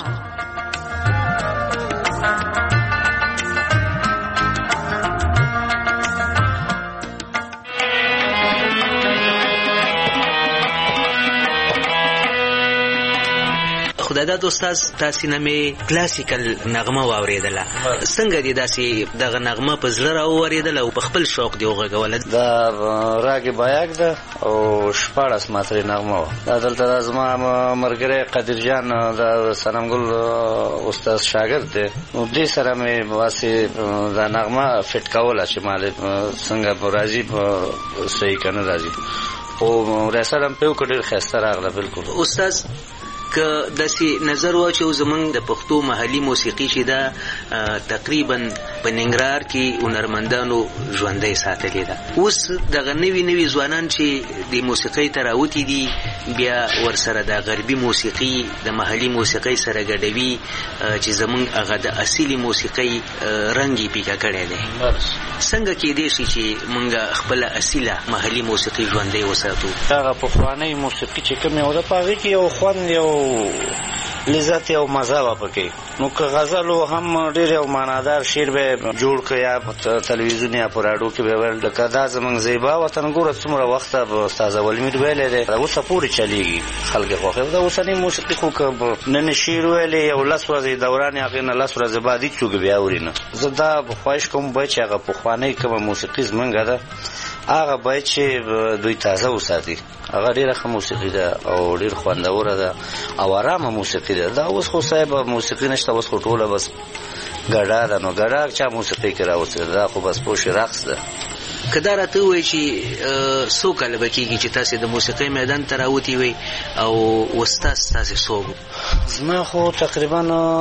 خدایداد استاد تاسې نه مې کلاسیکل نغمه واورېدله، څنګه دې داسې دغه نغمه په زړه راوورېدله او په خپل شوق دې وغږوله؟ دا راګ بایاک ده او شپاړس ماترې نغمه وه. دا دلته زما ملګری قدرجان د صنمګل استاد شاګرد دی، نو دې سره مې واسې دا نغمه فټ کوله چې مالې څنګه راځي صحیح که نه راځي او ریاست هم پې وکړه، ډېر ښایسته راغله. بلکل استاد که داسې نظر واچو زمونږ د پښتو محلي موسیقي چې دا تقریبا په ننګرهار کې هنرمندانو ژوندۍ ساتلې ده، اوس دغه نوي نوي ځوانان چې د موسیقۍ ته راوتي دي بیا ورسره د غربي موسیقي د محلي موسیقۍ سره ګډوي چې زمونږ هغه د اصلي موسیقۍ رنګ یې پیکه کړی دی. څنګه کېدای شي چې مونږ خپله اصیله محلي موسیقي ژوندۍ وساتو؟ هغه پخوانۍ موسیقي چې کومې وه په هغې کې یو خوند یو لذت او مزه وه پکې. نو که غزل هم ډېر یو معنادار شعر به جوړ کړه یا په تلویزیون یا په راډیو کې به ویل لکه دا زموږ زیبا وطن ګوره څومره وخته به استاد اولمیر ویلی دی، اوسه پورې چلیږي خلک یې خوښوي. دا اوسنۍ موسیقي خو که نن شعر ویلی یو لس ورځې دوران هغې نه لس ورځې بعد هېڅوک بیا اوري نه. زه دا خواهش کوم باید چې هغه پخوانۍ کومه موسیقي زموږ ده هغه باید چې دوی تازه وساتي. هغه ډیره ښه موسیقي ده او ډیر خوندوره ده او آرامه موسیقي ده. دا اوس خو صاحب موسیقي نشته، اوس خو ټوله بس ګډا ده. نو ګډا چا موسیقي کې راوستې دا خو بس پوښي رقص ده. که دا راته ووایي چې څو کاله به کېږي چې تاسې د موسیقۍ میدان ته راوتي وئ او استاد ستاسې څوک و؟ زما خو تقریبا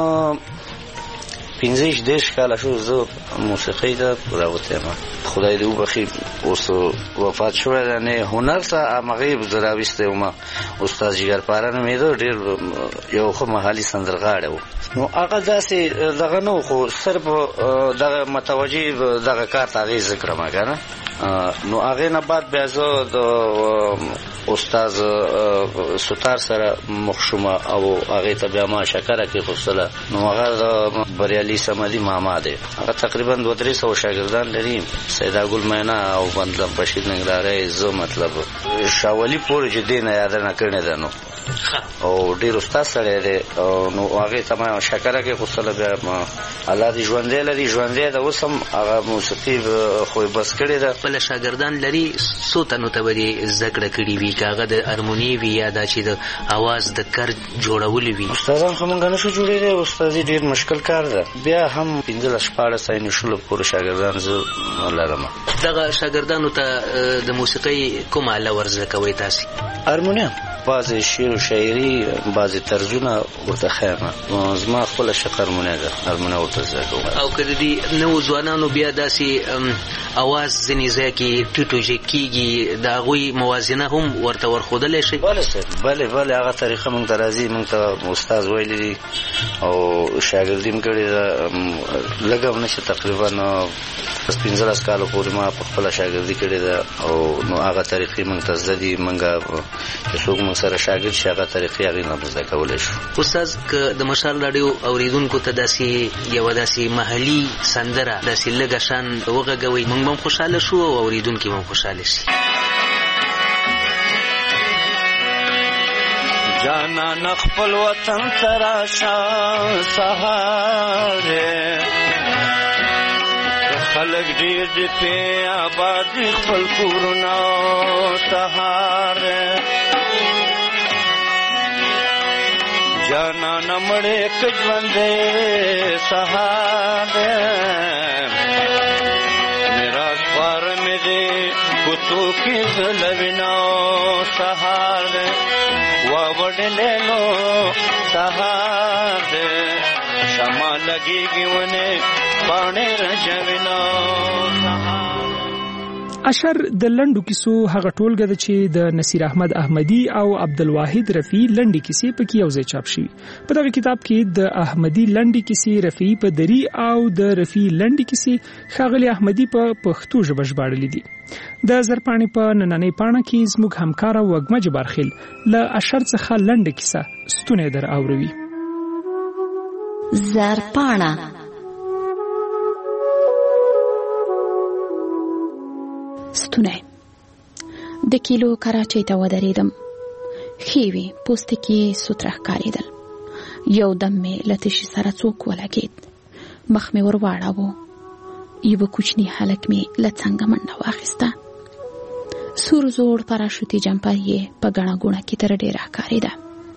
پنځه دېرش کاله شو زه موسیقۍ ته راوتی یم. خدای دې وبخي اوس وفات شوی دی. نه هنر ته همغې زه راویستی وم. استاد جګرپاره نومېده، ډېر یو ښه محلي سندرغاړی و. نو هغه داسې دغه نه و، خو صرف دغه متوجه دغه کار ته هغې زه کړم که نه. نو هغې نه بعد بیا زه د استاد ستار سره مخ شوم او هغې ته بیا ما شکره کېښودله. نو هغه د بریالي صمدي ماما دی. هغه تقریبا دوه درې سوه شاګردان لري. سیداګل مینا او بندم بشیر ننګرهاری، زه مطلب شاولي پورې چې دې نه یادنه کړې ده. نو او ډېر استاد سړی دی. نو هغې ته ما شکره کېښودله. بیا الله دې ژوندی لري، ژوندی ده اوس هم. هغه موسیقي خو یې بس کړې ده. خپله شاګردان لري، څو تنو ته به دې زده کړه کړې وي؟ که هغه د هارموني وي یا دا چې د اواز د کر جوړولو وي؟ استادان خو موږ نشو جوړېدی. استادي ډېر مشکل کار ده. بیا هم پنځلس شپاړس ای نشلو پورې شاګردان زه لرم. دغه شاګردانو ته د موسیقۍ کومه آله ور زده کوئ تاسې؟ هارمونیم، بعضې شعر و شاعري، بعضې طرزونه ورته ښیم. زما خپله شق هارمونیا ده، هارمونیا ورته زده کوم. او که د دې نوو ځوانانو بیا داسې اواز ځینې ځای کې ټیټ و جګ کېږي، د هغوی موازنه هم ورته ورښودلی شئ؟ بله صاحب، بلې بلې هغه طریقه موږ ته راځي. موږ ته استاد ویلی دي او شاګردي م کړې ده. لږ هم نشي، تقریبا پنځلس کالو پورې ما په خپله شاګردي کړې ده. او نو هغه طریقې موږ ته زده دي. موږ چې څوک موږ سره شاګرد شي هغه طریقې هغې نه زده کولی شو. استاد، که د مشال راډیو اورېدونکو ته داسې یوه داسې محلي سندره داسې لږه شان وغږوئ، موږ به هم خوشحاله شو او اورېدونکي به هم خوشحاله شي. جانان خپل وطن ته راشه سهار خلق ډېر دې پې آباد دي خپل کورونه سهار جانانه مړې که ژوندی سهار میراث خواره مې دې کوڅو کې ځلوینه سهار واوډلې نو سهار شمع لګېږي ونې پاڼې رژوینه سهار. اشر د لنډو کیسو هغه ټولګه ده چې د نصیر احمد احمدي او عبدالواحد رفیعي لنډې کیسې پکې یو ځای چاپ شوي. په دغه کتاب کې د احمدي لنډې کیسې، رفیعي په دري او د رفیعي لنډې کیسې ښاغلي احمدي په پښتو ژبه ژباړلې دي. د زرپاڼې په نننۍ پاڼه کې زموږ همکاره وږمه جبارخیل له اشر څخه لنډه کیسه ستونی در اوروي. زرپاڼه ستونی. د کیلو کراچۍ ته ودرېدم. ښې وې، پوستکي سوتره ښکارېدل. یو دم مې له تشي سره څوک ولګېد. مخ مې ور واړاوه. یوه کوچني هلک مې له څنګه منډه واخیسته. سور زوړ پراشوتي جمپر یې په ګڼه ګوڼه کې تر ډېره ښکارېده.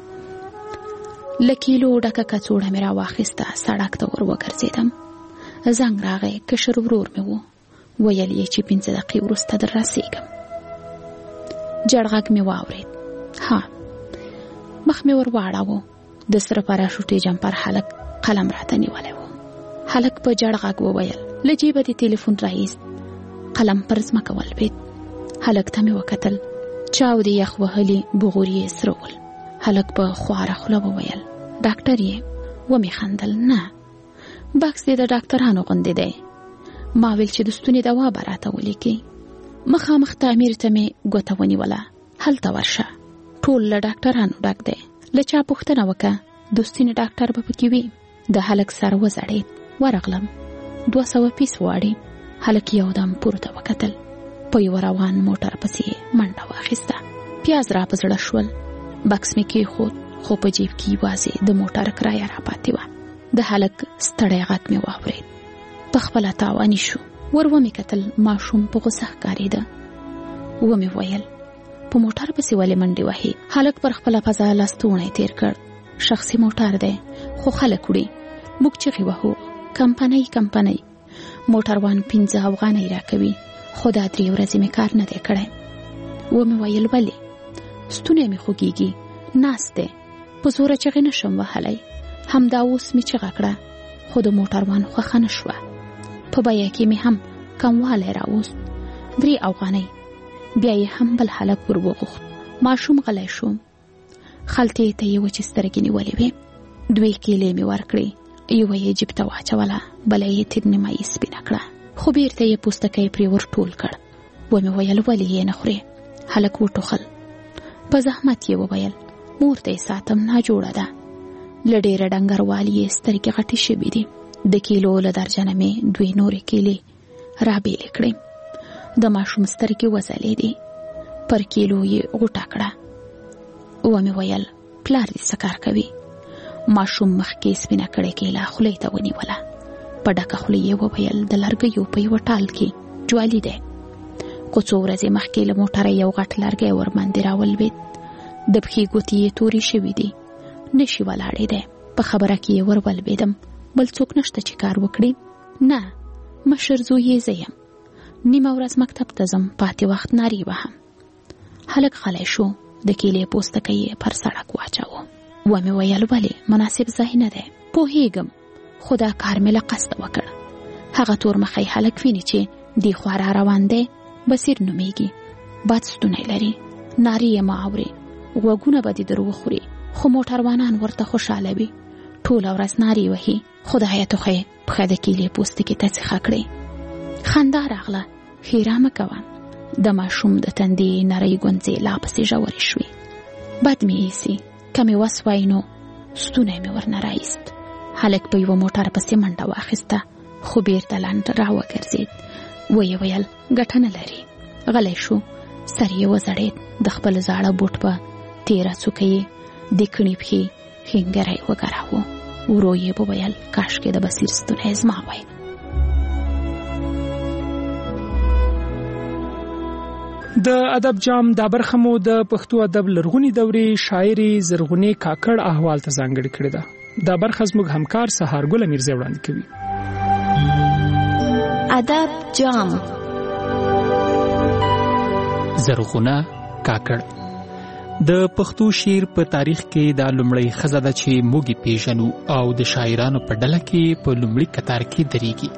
له کیلو ډکه کڅوړه مې راواخیسته. سړک ته ور وګرځېدم. زنګ راغی. کشر ورور مې و. ویل یې چې پنځه دقیقې وروسته در رسېږم. جړ غږ مې واورېد. ها، مخ مې ور واړاوه. د سره پراشوټي جمپر هلک قلم راته نیولی و. هلک په جړ غږ وویل. له جیبه دې ټلیفون راایست. قلم پر ځمکه ولوېد. هلک ته مې وکتل. چاودې یخ وهلي بغور یې سره ول. هلک په خواره خوله وویل. ډاکټر یې؟ ومې خندل. نه، بکس دې د ډاکټرانو غوندې دی. ما ویل چې د ستوني دوا به راته ولیکي. مخامخ تعمیر ته مې ګوته ونیوله. هلته ورشه، ټول له ډاکټرانو ډک دی. له چا پوښتنه وکړه، د ستوني ډاکټر به پکې وي. د هلک سر وځړېد. ورغلم. دوه سوه پیس غواړي. هلک یو دم پورته وکتل. په یو روان موټر پسې منډه واخیسته. پیاز را په زړه شول. بکس مې کېښود، خو په جیب کې یوازې د موټر کرایه را پاتې وه. د هلک ستړی غږ مې واورېد. په خپله تاواني شو. ور ومې کتل. ماشوم په غوسه ښکارېده. و مې ویل په موټر پسې ولې منډې وهي؟ هلک پر خپله پزه لاستوڼی تیر کړ. شخصي موټر دی خو خلک وړي. موږ چغې وهو کمپنۍ کمپنۍ. موټروان پنځه افغانۍ راکوي خو دا درې ورځې مې کار نه دی کړی. و مې ویل ولې؟ ستونی مې خوږېږي، ناست دی، په زوره چغې نشم وهلی. همدا اوس مې چغه کړه خو د موټروان خوښه نه شوه. په بیه کې مې هم کموالی راوست، درې افغانۍ. بیا یې هم بل هلک ور وغوښت. ماشوم غلی شو. خلطې ته یې وچې سترګې نیولې وې. دوې کیلې مې ورکړې، یوه یې جیب ته واچوله، بله یې تر نیمایي سپینه کړه. خو بیرته یې پوستکی پرې ور ټول کړ. و مې ویل ولې یې نه خورې؟ هلک وټوخل. په زحمت یې وویل مور ته یې ساتم، ناجوړه ده. له ډېره ډنګروالي یې سترګې غټې شوې دي. د کیلو له درجنه مې دوې نورې کیلې رابېلې کړې. د ماشوم سترګې وځلېدې. پر کیلو یې غوټه کړه. و مې ویل پلار دې څه کار کوي؟ ماشوم مخکې سپینه کړې کیله خولې ته ونیوله. په ډکه خوله یې وویل د لرګیو په یوه ټال کې جوالي دی. خو څو ورځې مخکې له موټره یو غټ لرګی ورباندې راولوېد. د پښې ګوتې یې تورې شوې دي، نشي ولاړېدی. په خبره کې یې ور ولوېدم بل څوک نشته چې کار وکړي؟ نه، مشر زوی یې زه یم. نیمه ورځ مکتب ته ځم، پاتې وخت نارې وهم. هلک غلی شو. د کیلې پوستکی یې پر سړک واچاوه. و مې ویل ولې؟ مناسب ځای نه دی. پوهېږم خو دا کار مې له قصده وکړ. هغه تور مخی هلک ویني چې دې خوا را روان دی، بصیر نومیږي، بد ستونی لري، نارې یې مه اورې، غوږونه به دې در وخوري. خو موټروانان ورته خوشحاله وي، ټوله ورځ نارې وهي. خدایه توخی پښه د کیلې پوستکي ته څخه کړې. خندا راغله. ښیرا مه کوه. د ماشوم د تندې نرۍ ګونځې لا پسې ژورې شوې. بد مې ایسي، که مې وس وای نو ستونی مې ورنه رایست. هلک په یوه موټر پسې منډه واخیسته خو بیرته لنډ راوګرځېد. ویې ویل ګټه نه لري. غلی شو. سر یې وځړېد. د خپل زاړه بوټ په تېره څوکه یې د کڼې پښې ښینګری وګراوه. ورو یې وویل کاشکې د بصیر ستونی زما وای. د ادب جام دا برخه مو د پښتو ادب لرغونی دورې شاعري زرغونې کاکړ احوال ته ځانګړې کړې ده. دا برخه زموږ همکار سهارګل میرزا وړاندې کوي. ادب جام. زرغونه کاکړ د پښتو شعر په تاریخ کې دا لومړی ښځه ده چې موږ یې پیژنو او د شاعرانو په ډله کې په لومړي کتار کې درېږي.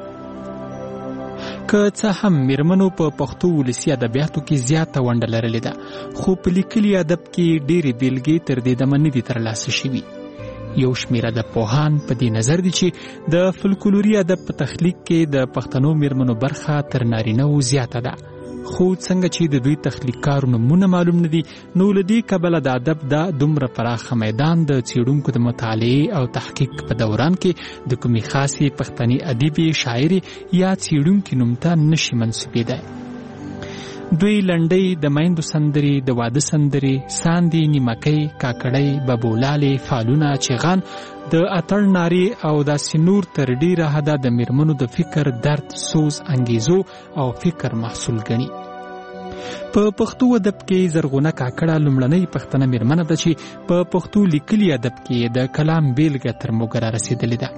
که څه هم میرمنو په پښتو ولسي ادبیاتو کې زیاته ونډه لرلې ده، خو په لیکلي ادب کې ډېرې بیلګې تر دې دمه نه دي ترلاسه شوي. یو شمېر ادبپوهان په دې نظر دي چې د فلکلوري ادب په تخلیق کې د پښتنو میرمنو برخه تر نارینه‌وو زیاته ده. خو څنګه چې د دوی تخلیق کارو نمونه معلوم نه دي، نو له دې کبله د ادب دا دومره پراخه میدان د څېړونکو د مطالعې او تحقیق په دوران کې د کومې خاصې پښتني ادیبې، شاعرې یا څېړونکي نوم ته نشي منسوبېدی. دوی لنډۍ، د میندو سندرې، د واده سندرې، ساندې، نیمکۍ، کاکړۍ، ببولالې، فالونه، چغان، د اتڼ نارې او داسې نور تر ډېره حده د میرمنو د فکر، درد، سوز، انګیزو او فکر محصول ګڼي. په پښتو ادب کې زرغونه کاکړه لومړنۍ پښتنه میرمنه ده چې په پښتو لیکلي ادب کې د کلام بیلګه تر موږ را رسېدلې ده.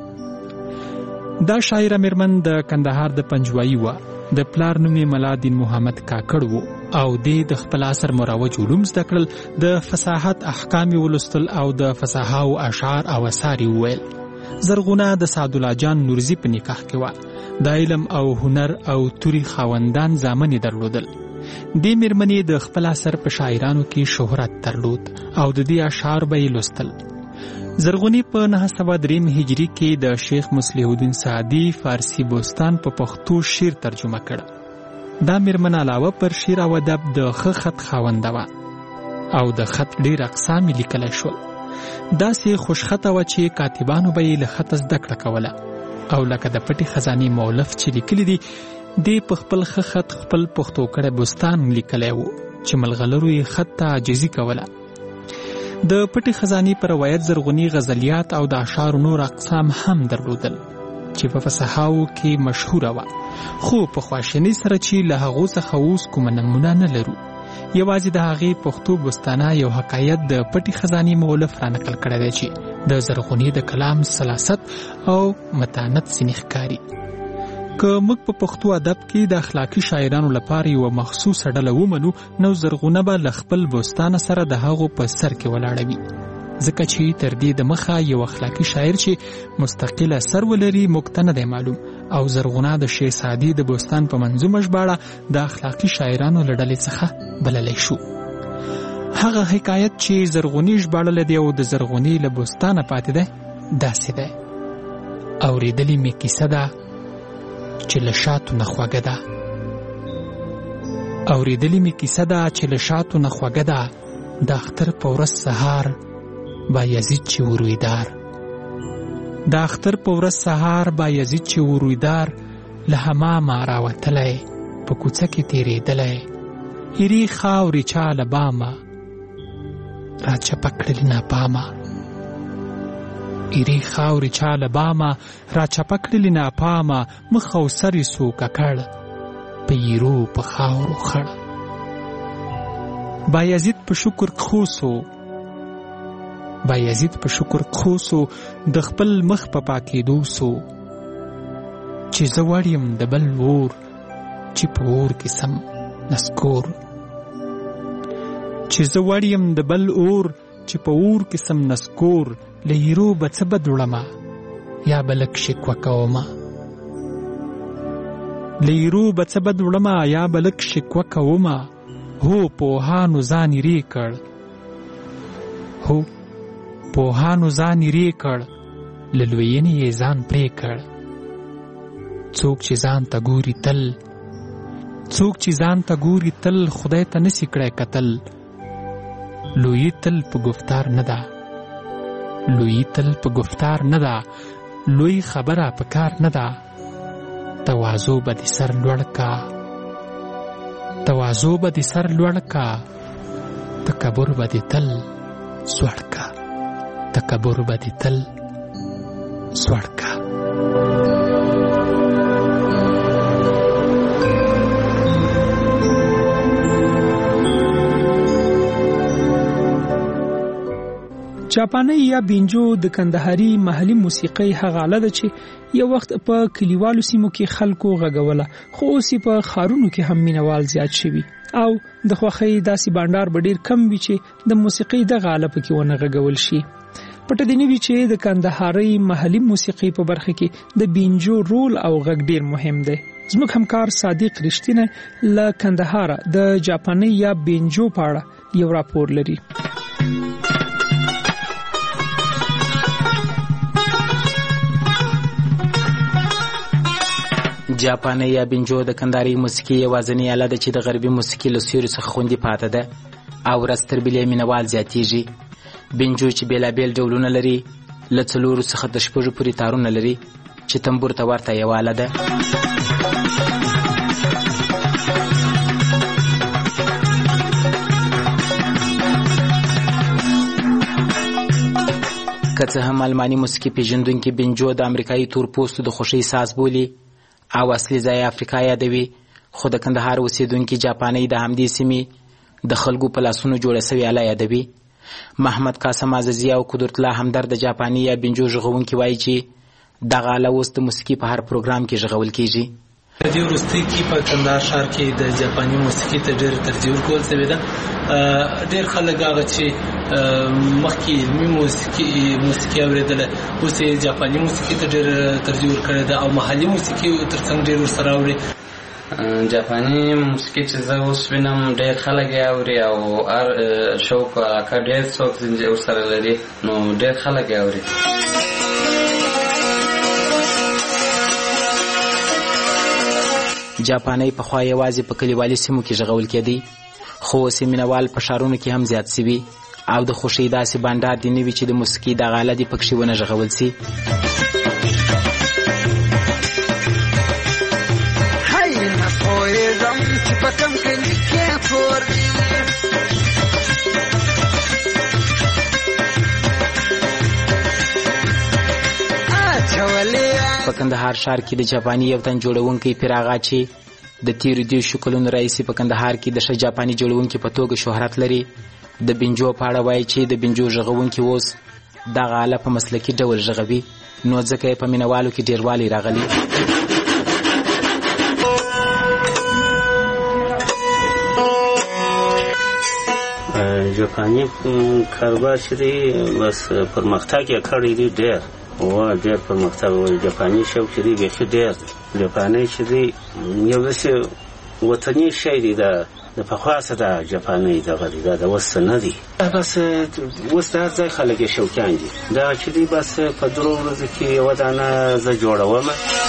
دا شاعره میرمن د کندهار د پنجوایي وه. د پلار نوم یې ملا دین محمد کاکړ و او دې د خپل عصر مروج علوم زده کړل. د فصاحت احکام یې ولوستل او د فصاحاو اشعار او اثار یې وویل. زرغونه د سعدالله جان نورزي په نکاح کې وه. د علم او هنر او توري خاوندان زامن یې درلودل. دې میرمنې د خپل عصر په شاعرانو کې شهرت درلود او د دې اشعار به یې لوستل. زرغونی په نهه سوه دریم هجري کې د شیخ مصلح الدین سعدي فارسی بوستان په پښتو شعر ترجمه کړ. دا میرمن علاوه پر شعر او ادب د ښه خط خاونده وه او د خط ډېر اقسام یې لیکلی شول. داسې خوشخطه وه چې کاتبانو به یې له خطه زده کړه کوله او لکه د پټې خزانې مولف چې لیکلی دي، دې په خپل ښه خط خپل پښتو کړی بوستان لیکلی و چې ملغلرو یې خط ته عاجزي کوله. د پټې خزانې په روایت زرغونی غزلیات او د اشعارو نور اقسام هم درلودل چې په فصحاو کې مشهوره وه، خو په خواشینۍ سره چې له هغو څخه اوس کومه نمونه نه لرو. یوازې د هغې پښتو بستانه یو حکایت د پټې خزانې مؤلف رانقل کړی دی چې د زرغونې د کلام سلاست او متانت ځینې ښکاري. که موږ په پښتو ادب کې د اخلاقي شاعرانو لپاره یوه مخصوصه ډله ومنو، نو زرغونه به له خپل بستانه سره د هغو په سر کې ولاړه وي، ځکه چې تر دې د مخه یو اخلاقي شاعر چې مستقل اثر ولري موږ ته نه دی معلوم، او زرغونه د شیخ سعدي د بستان په منظومه ژباړه د اخلاقي شاعرانو له ډلې څخه بللی شو. هغه حکایت چې زرغونې ژباړلی دی او د زرغونې له بستانه پاتې دی داسې دی: اورېدلې مې کیسه ده چې له شاتو نه خوږه ده، اورېدلې مې کیسه ده چې له شاتو نه خوږه ده، د اختر په ورځ سهار بایزید چې ورویدار، د اختر په ورځ سهار بایزید چې ورویدار، له حمامه راوتلی په کوڅه کې تېرېدلی، ایرې خاورې چا له بامه راچپه کړلې ناپامه، ایرې خاورې چا له بامه راچپه کړلې ناپامه، مخ او سر یې سو ککړ په ایرو په خاورو خړ. بایزید په شکر خوسو بایزید په شکر خوسو د خپل مخ په پاکېدو سو، چې زه وړ یم د بل اور چې په اور کې سم نسکور، چې زه وړ یم د بل اور چې په اور کې سم نسکور، له ایرو به څه بد وړمه یا به لږ شکوه کومه، له ایرو به څه بد وړمه یا به لږ شکوه کومه، هو پوهانو ځان ایرې کړ، هو پوهانو ځان ایرې کړ، له لویینې یې ځان پرې کړ، څوک چې ځان ته ګوري تل څوک چې ځان ته ګوري تل خدای ته نسی کړی کتل، لویی تل په گفتار نه ده لویی تل په گفتار نه ده، لوی خبره په کار نه ده، تواضع به دې سر لوړ کا تواضع به دې سر لوړ کا، تکبر به دې تل سوړ کا تکبر به دې تل سوړ کا. چاپانی یا بینجو د کندهاري محلي موسیقۍ هغه آله ده چې یو وخت په کلیوالو سیمو کې خلکو غږوله، خو اوس په ښارونو کې هم مینوال زیات شوي او د خوښۍ داسې بانډار به ډېر کم وي چې د موسیقۍ دغه آله پکې ونه غږول شي. پټه دې نه وي چې د کندهاري محلي موسیقۍ په برخه کې د بینجو رول او غږ ډېر مهم دی. زموږ همکار صادق رښتینی له کندهاره د جاپاني یا بینجو په اړه یو راپور لري. جاپاني یا بینجو د کندهاري موسیقي یوازینۍ آله ده چې د غربي موسیقي له سیوري څخه خوندي پاته ده او ورځ تر بلې مینوال زیاتیږي. بینجو چې بېلابېل ډولونه لري، له څلورو څخه د شپږو پورې تارونه لري چې تنبور ته ورته یوه آله ده. که څه هم الماني موسیقي پیژندونکي بینجو د امریکایي تور پوستو د خوښۍ ساز بولي او اصلي ځای افریقا یادوي، خو د کندهار اوسېدونکي جاپاني د همدې سیمې د خلکو په لاسونو جوړه سوې آله یادوي. محمد قاسم عزیزي او قدرت الله همدرد د جاپاني یا بینجو غږونکي وایي چې دغه آله اوس د موسیقي په هر پروګرام کې غږول کیږي. د دې وروستۍ کې په کندهار ښار کې د جاپاني موسیقي ته ډېر ترجیح ورکول شوې ده. ډېر خلک هغه چې مخکې علمي موسیقي موسیقي اورېدله اوس یې جاپاني موسیقي ته ډېر ترجیح ورکړې ده او محلي موسیقي تر څنګ ډېر ورسره اوري. جاپاني موسیقي چې زه اوس وینم ډېر خلک یې اوري او هر شوق علاقه ډېر څوک ورسره لري، نو ډېر خلک یې اوري. جاپاني پخوا یوازې په کلیوالي سیمو کې غږول کېدی، خو اوس یې مینوال په ښارونو کې هم زیات سوي او د خوښۍ داسې بانډار دې نه وي چې د موسیقي دغه آله دې پکښې ونه غږول سي. هی نه پوهېږم چې په کوم کلي کې کور دی، په کندهار ښار کې د جاپاني یو تن جوړونکی پیر آغا چې د تیرو دیرشو کلونو راهیسې په کندهار کې د ښه جاپاني جوړونکي په توګه شهرت لري. د بنجو په اړه وایي چې د بنجو غږونکي اوس دغه آله په مسلکي ډول غږوي، نو ځکه یې په مینوالو کې ډېروالی راغلی. جاپاني کاروبار چې دی بس پرمختګ یې کړی دی ډېر و ډېر پرمختګ و. جاپاني شوق چې دی بیخي ډېر دی. جاپاني چې دی یو داسې وطني شی دی، د د پخوا څه د جاپاني دغه دی، دا د اوس څه نه دی. بس اوس د هر ځای خلک یې شوقیان دي. دا چې دی بس په درو ورځو کې یوه دانه زه جوړوم.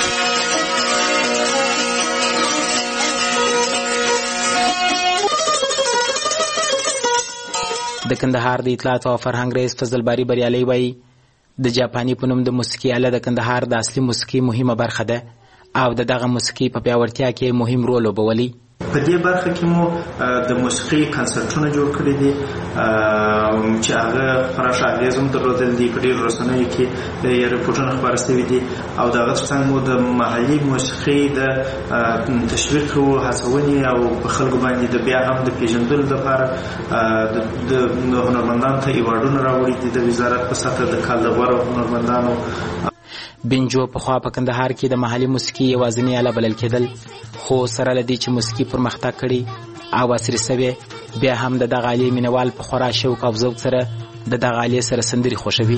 د کندهار د اطلاعات او فرهنګ رئیس فضل باری بریالي وایي د جاپاني په نوم د موسیقي آله د کندهار د اصلي موسیقي مهمه برخه ده او د دغه موسیقي په پیاوړتیا کې مهم رول لوبولی. په دې برخه کې مو د موسیقي کنسرټونه جوړ کړي دي چې هغه پراخه اغېز هم درلودل دي. په ډېرو رسنیو کې یې رپورټونه خپاره شوي دي او د هغه ترڅنګ مو د محلي موسیقي د تشویق او هڅونې او په خلکو باندې د بیا هم د پیژندلو لپاره د هنرمندانو ته ایوارډونه راوړي دي د وزارت په سطح د کال د غوره هنرمندانو. بنجو پخوا په کندهار کې د محلي موسیقي یوازینۍ آله بلل کېدل، خو سره له دې چې موسیقي پرمختګ کړي او عصري سوې، بیا هم د دغه آلې مینوال په خورا شوق او ذوق سره د دغه آلې سره سندرې خوښوي.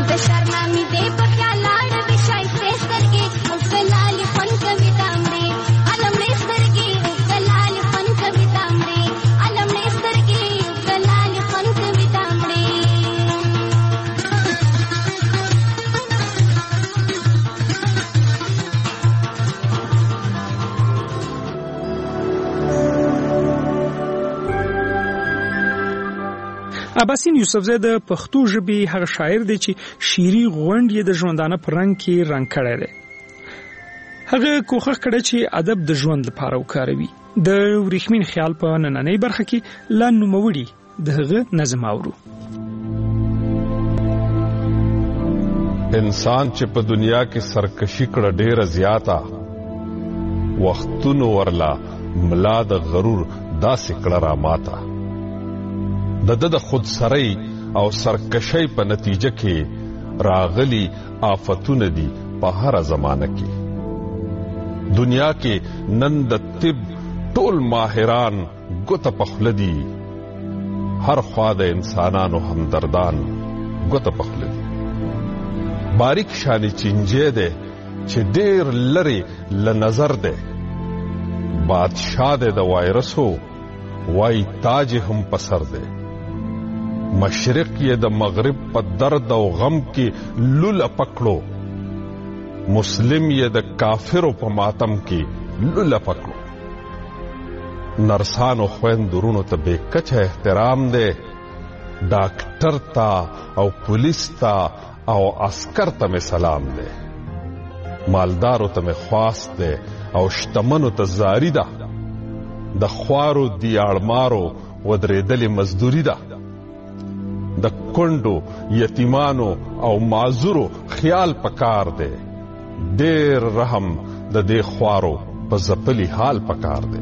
اباسین یوسفزی د پښتو ژبې هغه شاعر دی چې شعري غونډ یې د ژوندانه په رنګ کې رنګ کړی دی. هغه کوښښ کړی چې ادب د ژوند لپاره وکاروي. د ورېښمین خیال په نننۍ برخه کې لا نوموړي د هغه نظم اورو. انسان چې په دنیا کې سرکشي کړه ډېره زیاته، وختونو ورلا ملا د غرور داسې کړه را ماته. د د خود سری او سرکشی په نتیجه کې راغلی آفتونه دي په هر زمانه کې. دنیا کې نن د طب ټول ماهران ګوته پخله دي، هر خوا د انسانانو همدردان ګوته پخله دي. باریک شانی چینجه ده چې ډیر لري له نظر ده، بادشاہ ده د وایرسو وای تاج هم پسر ده. مشرق یې د مغرب په درد او غم کې لوله پکړو، مسلم یې د کافرو په ماتم کې لوله پکړو. نرسانو خویندورونو ته بے کچه احترام ده، ډاکټر ته او پولیس ته او عسکر ته می سلام ده. مالدارو ته می خواست ده او شتمنو ته زاری ده. د خوارو دیاړمارو ودرېدلې مزدوري ده. د کندو یتیمانو او معذورو خیال پکار ده. ډېر رحم د دې خوارو په زپلی حال پکار ده.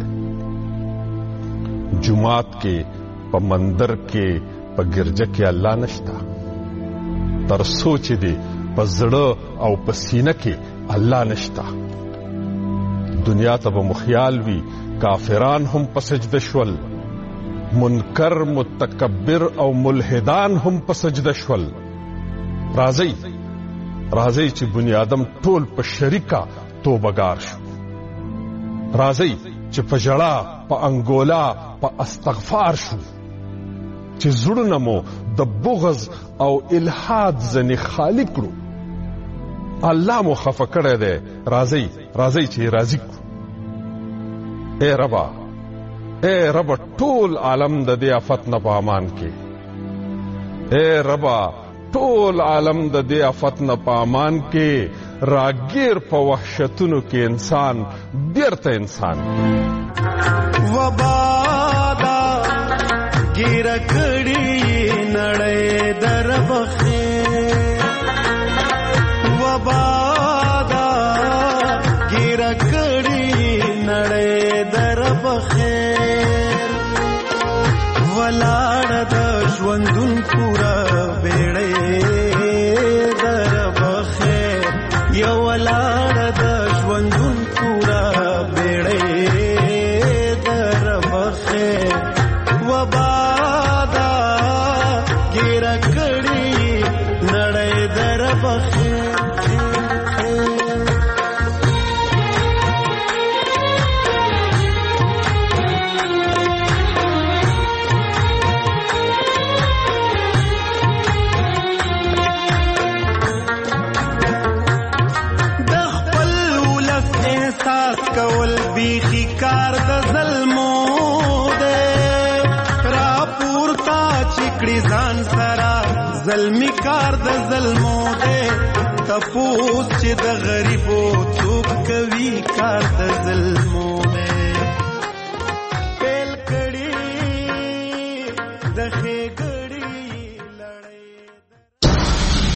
جمعات کې په مندر کې په ګرجه کې الله نشتا، تر سوچ دی په زړه او په سینه کې الله نشتا. دنیا ته به مخیال وي کافران هم په سجده شول، منکر متکبر او ملحدان هم په سجده شول. راځي راځي چې بنیادم ټول په شریکا توبګار شو. راځي چې په جړه په انګولا په استغفار شو، چې زړونه مو د بغض او الحاد ځنې خالی کړو. الله مو خفه کړی دی. راځي راځي چې راضي کړو. اے ربا اے ربا ټول عالم د دې آفت نه په امان کې. اے ربا ټول عالم د دې آفت نه په امان کې. راګیر په وحشتونو کې انسان بیرته انسان وبادا ګیر کړي نړۍ در بخې. وبادا ګیر کړي نړۍ بخیر کول بیخی کار د ظلمو دے را پورتا چکڑی ځان سرا ظلمی کار د ظلمو دے تپوس چې د غریبو څوک کوي کار د ظلمو دے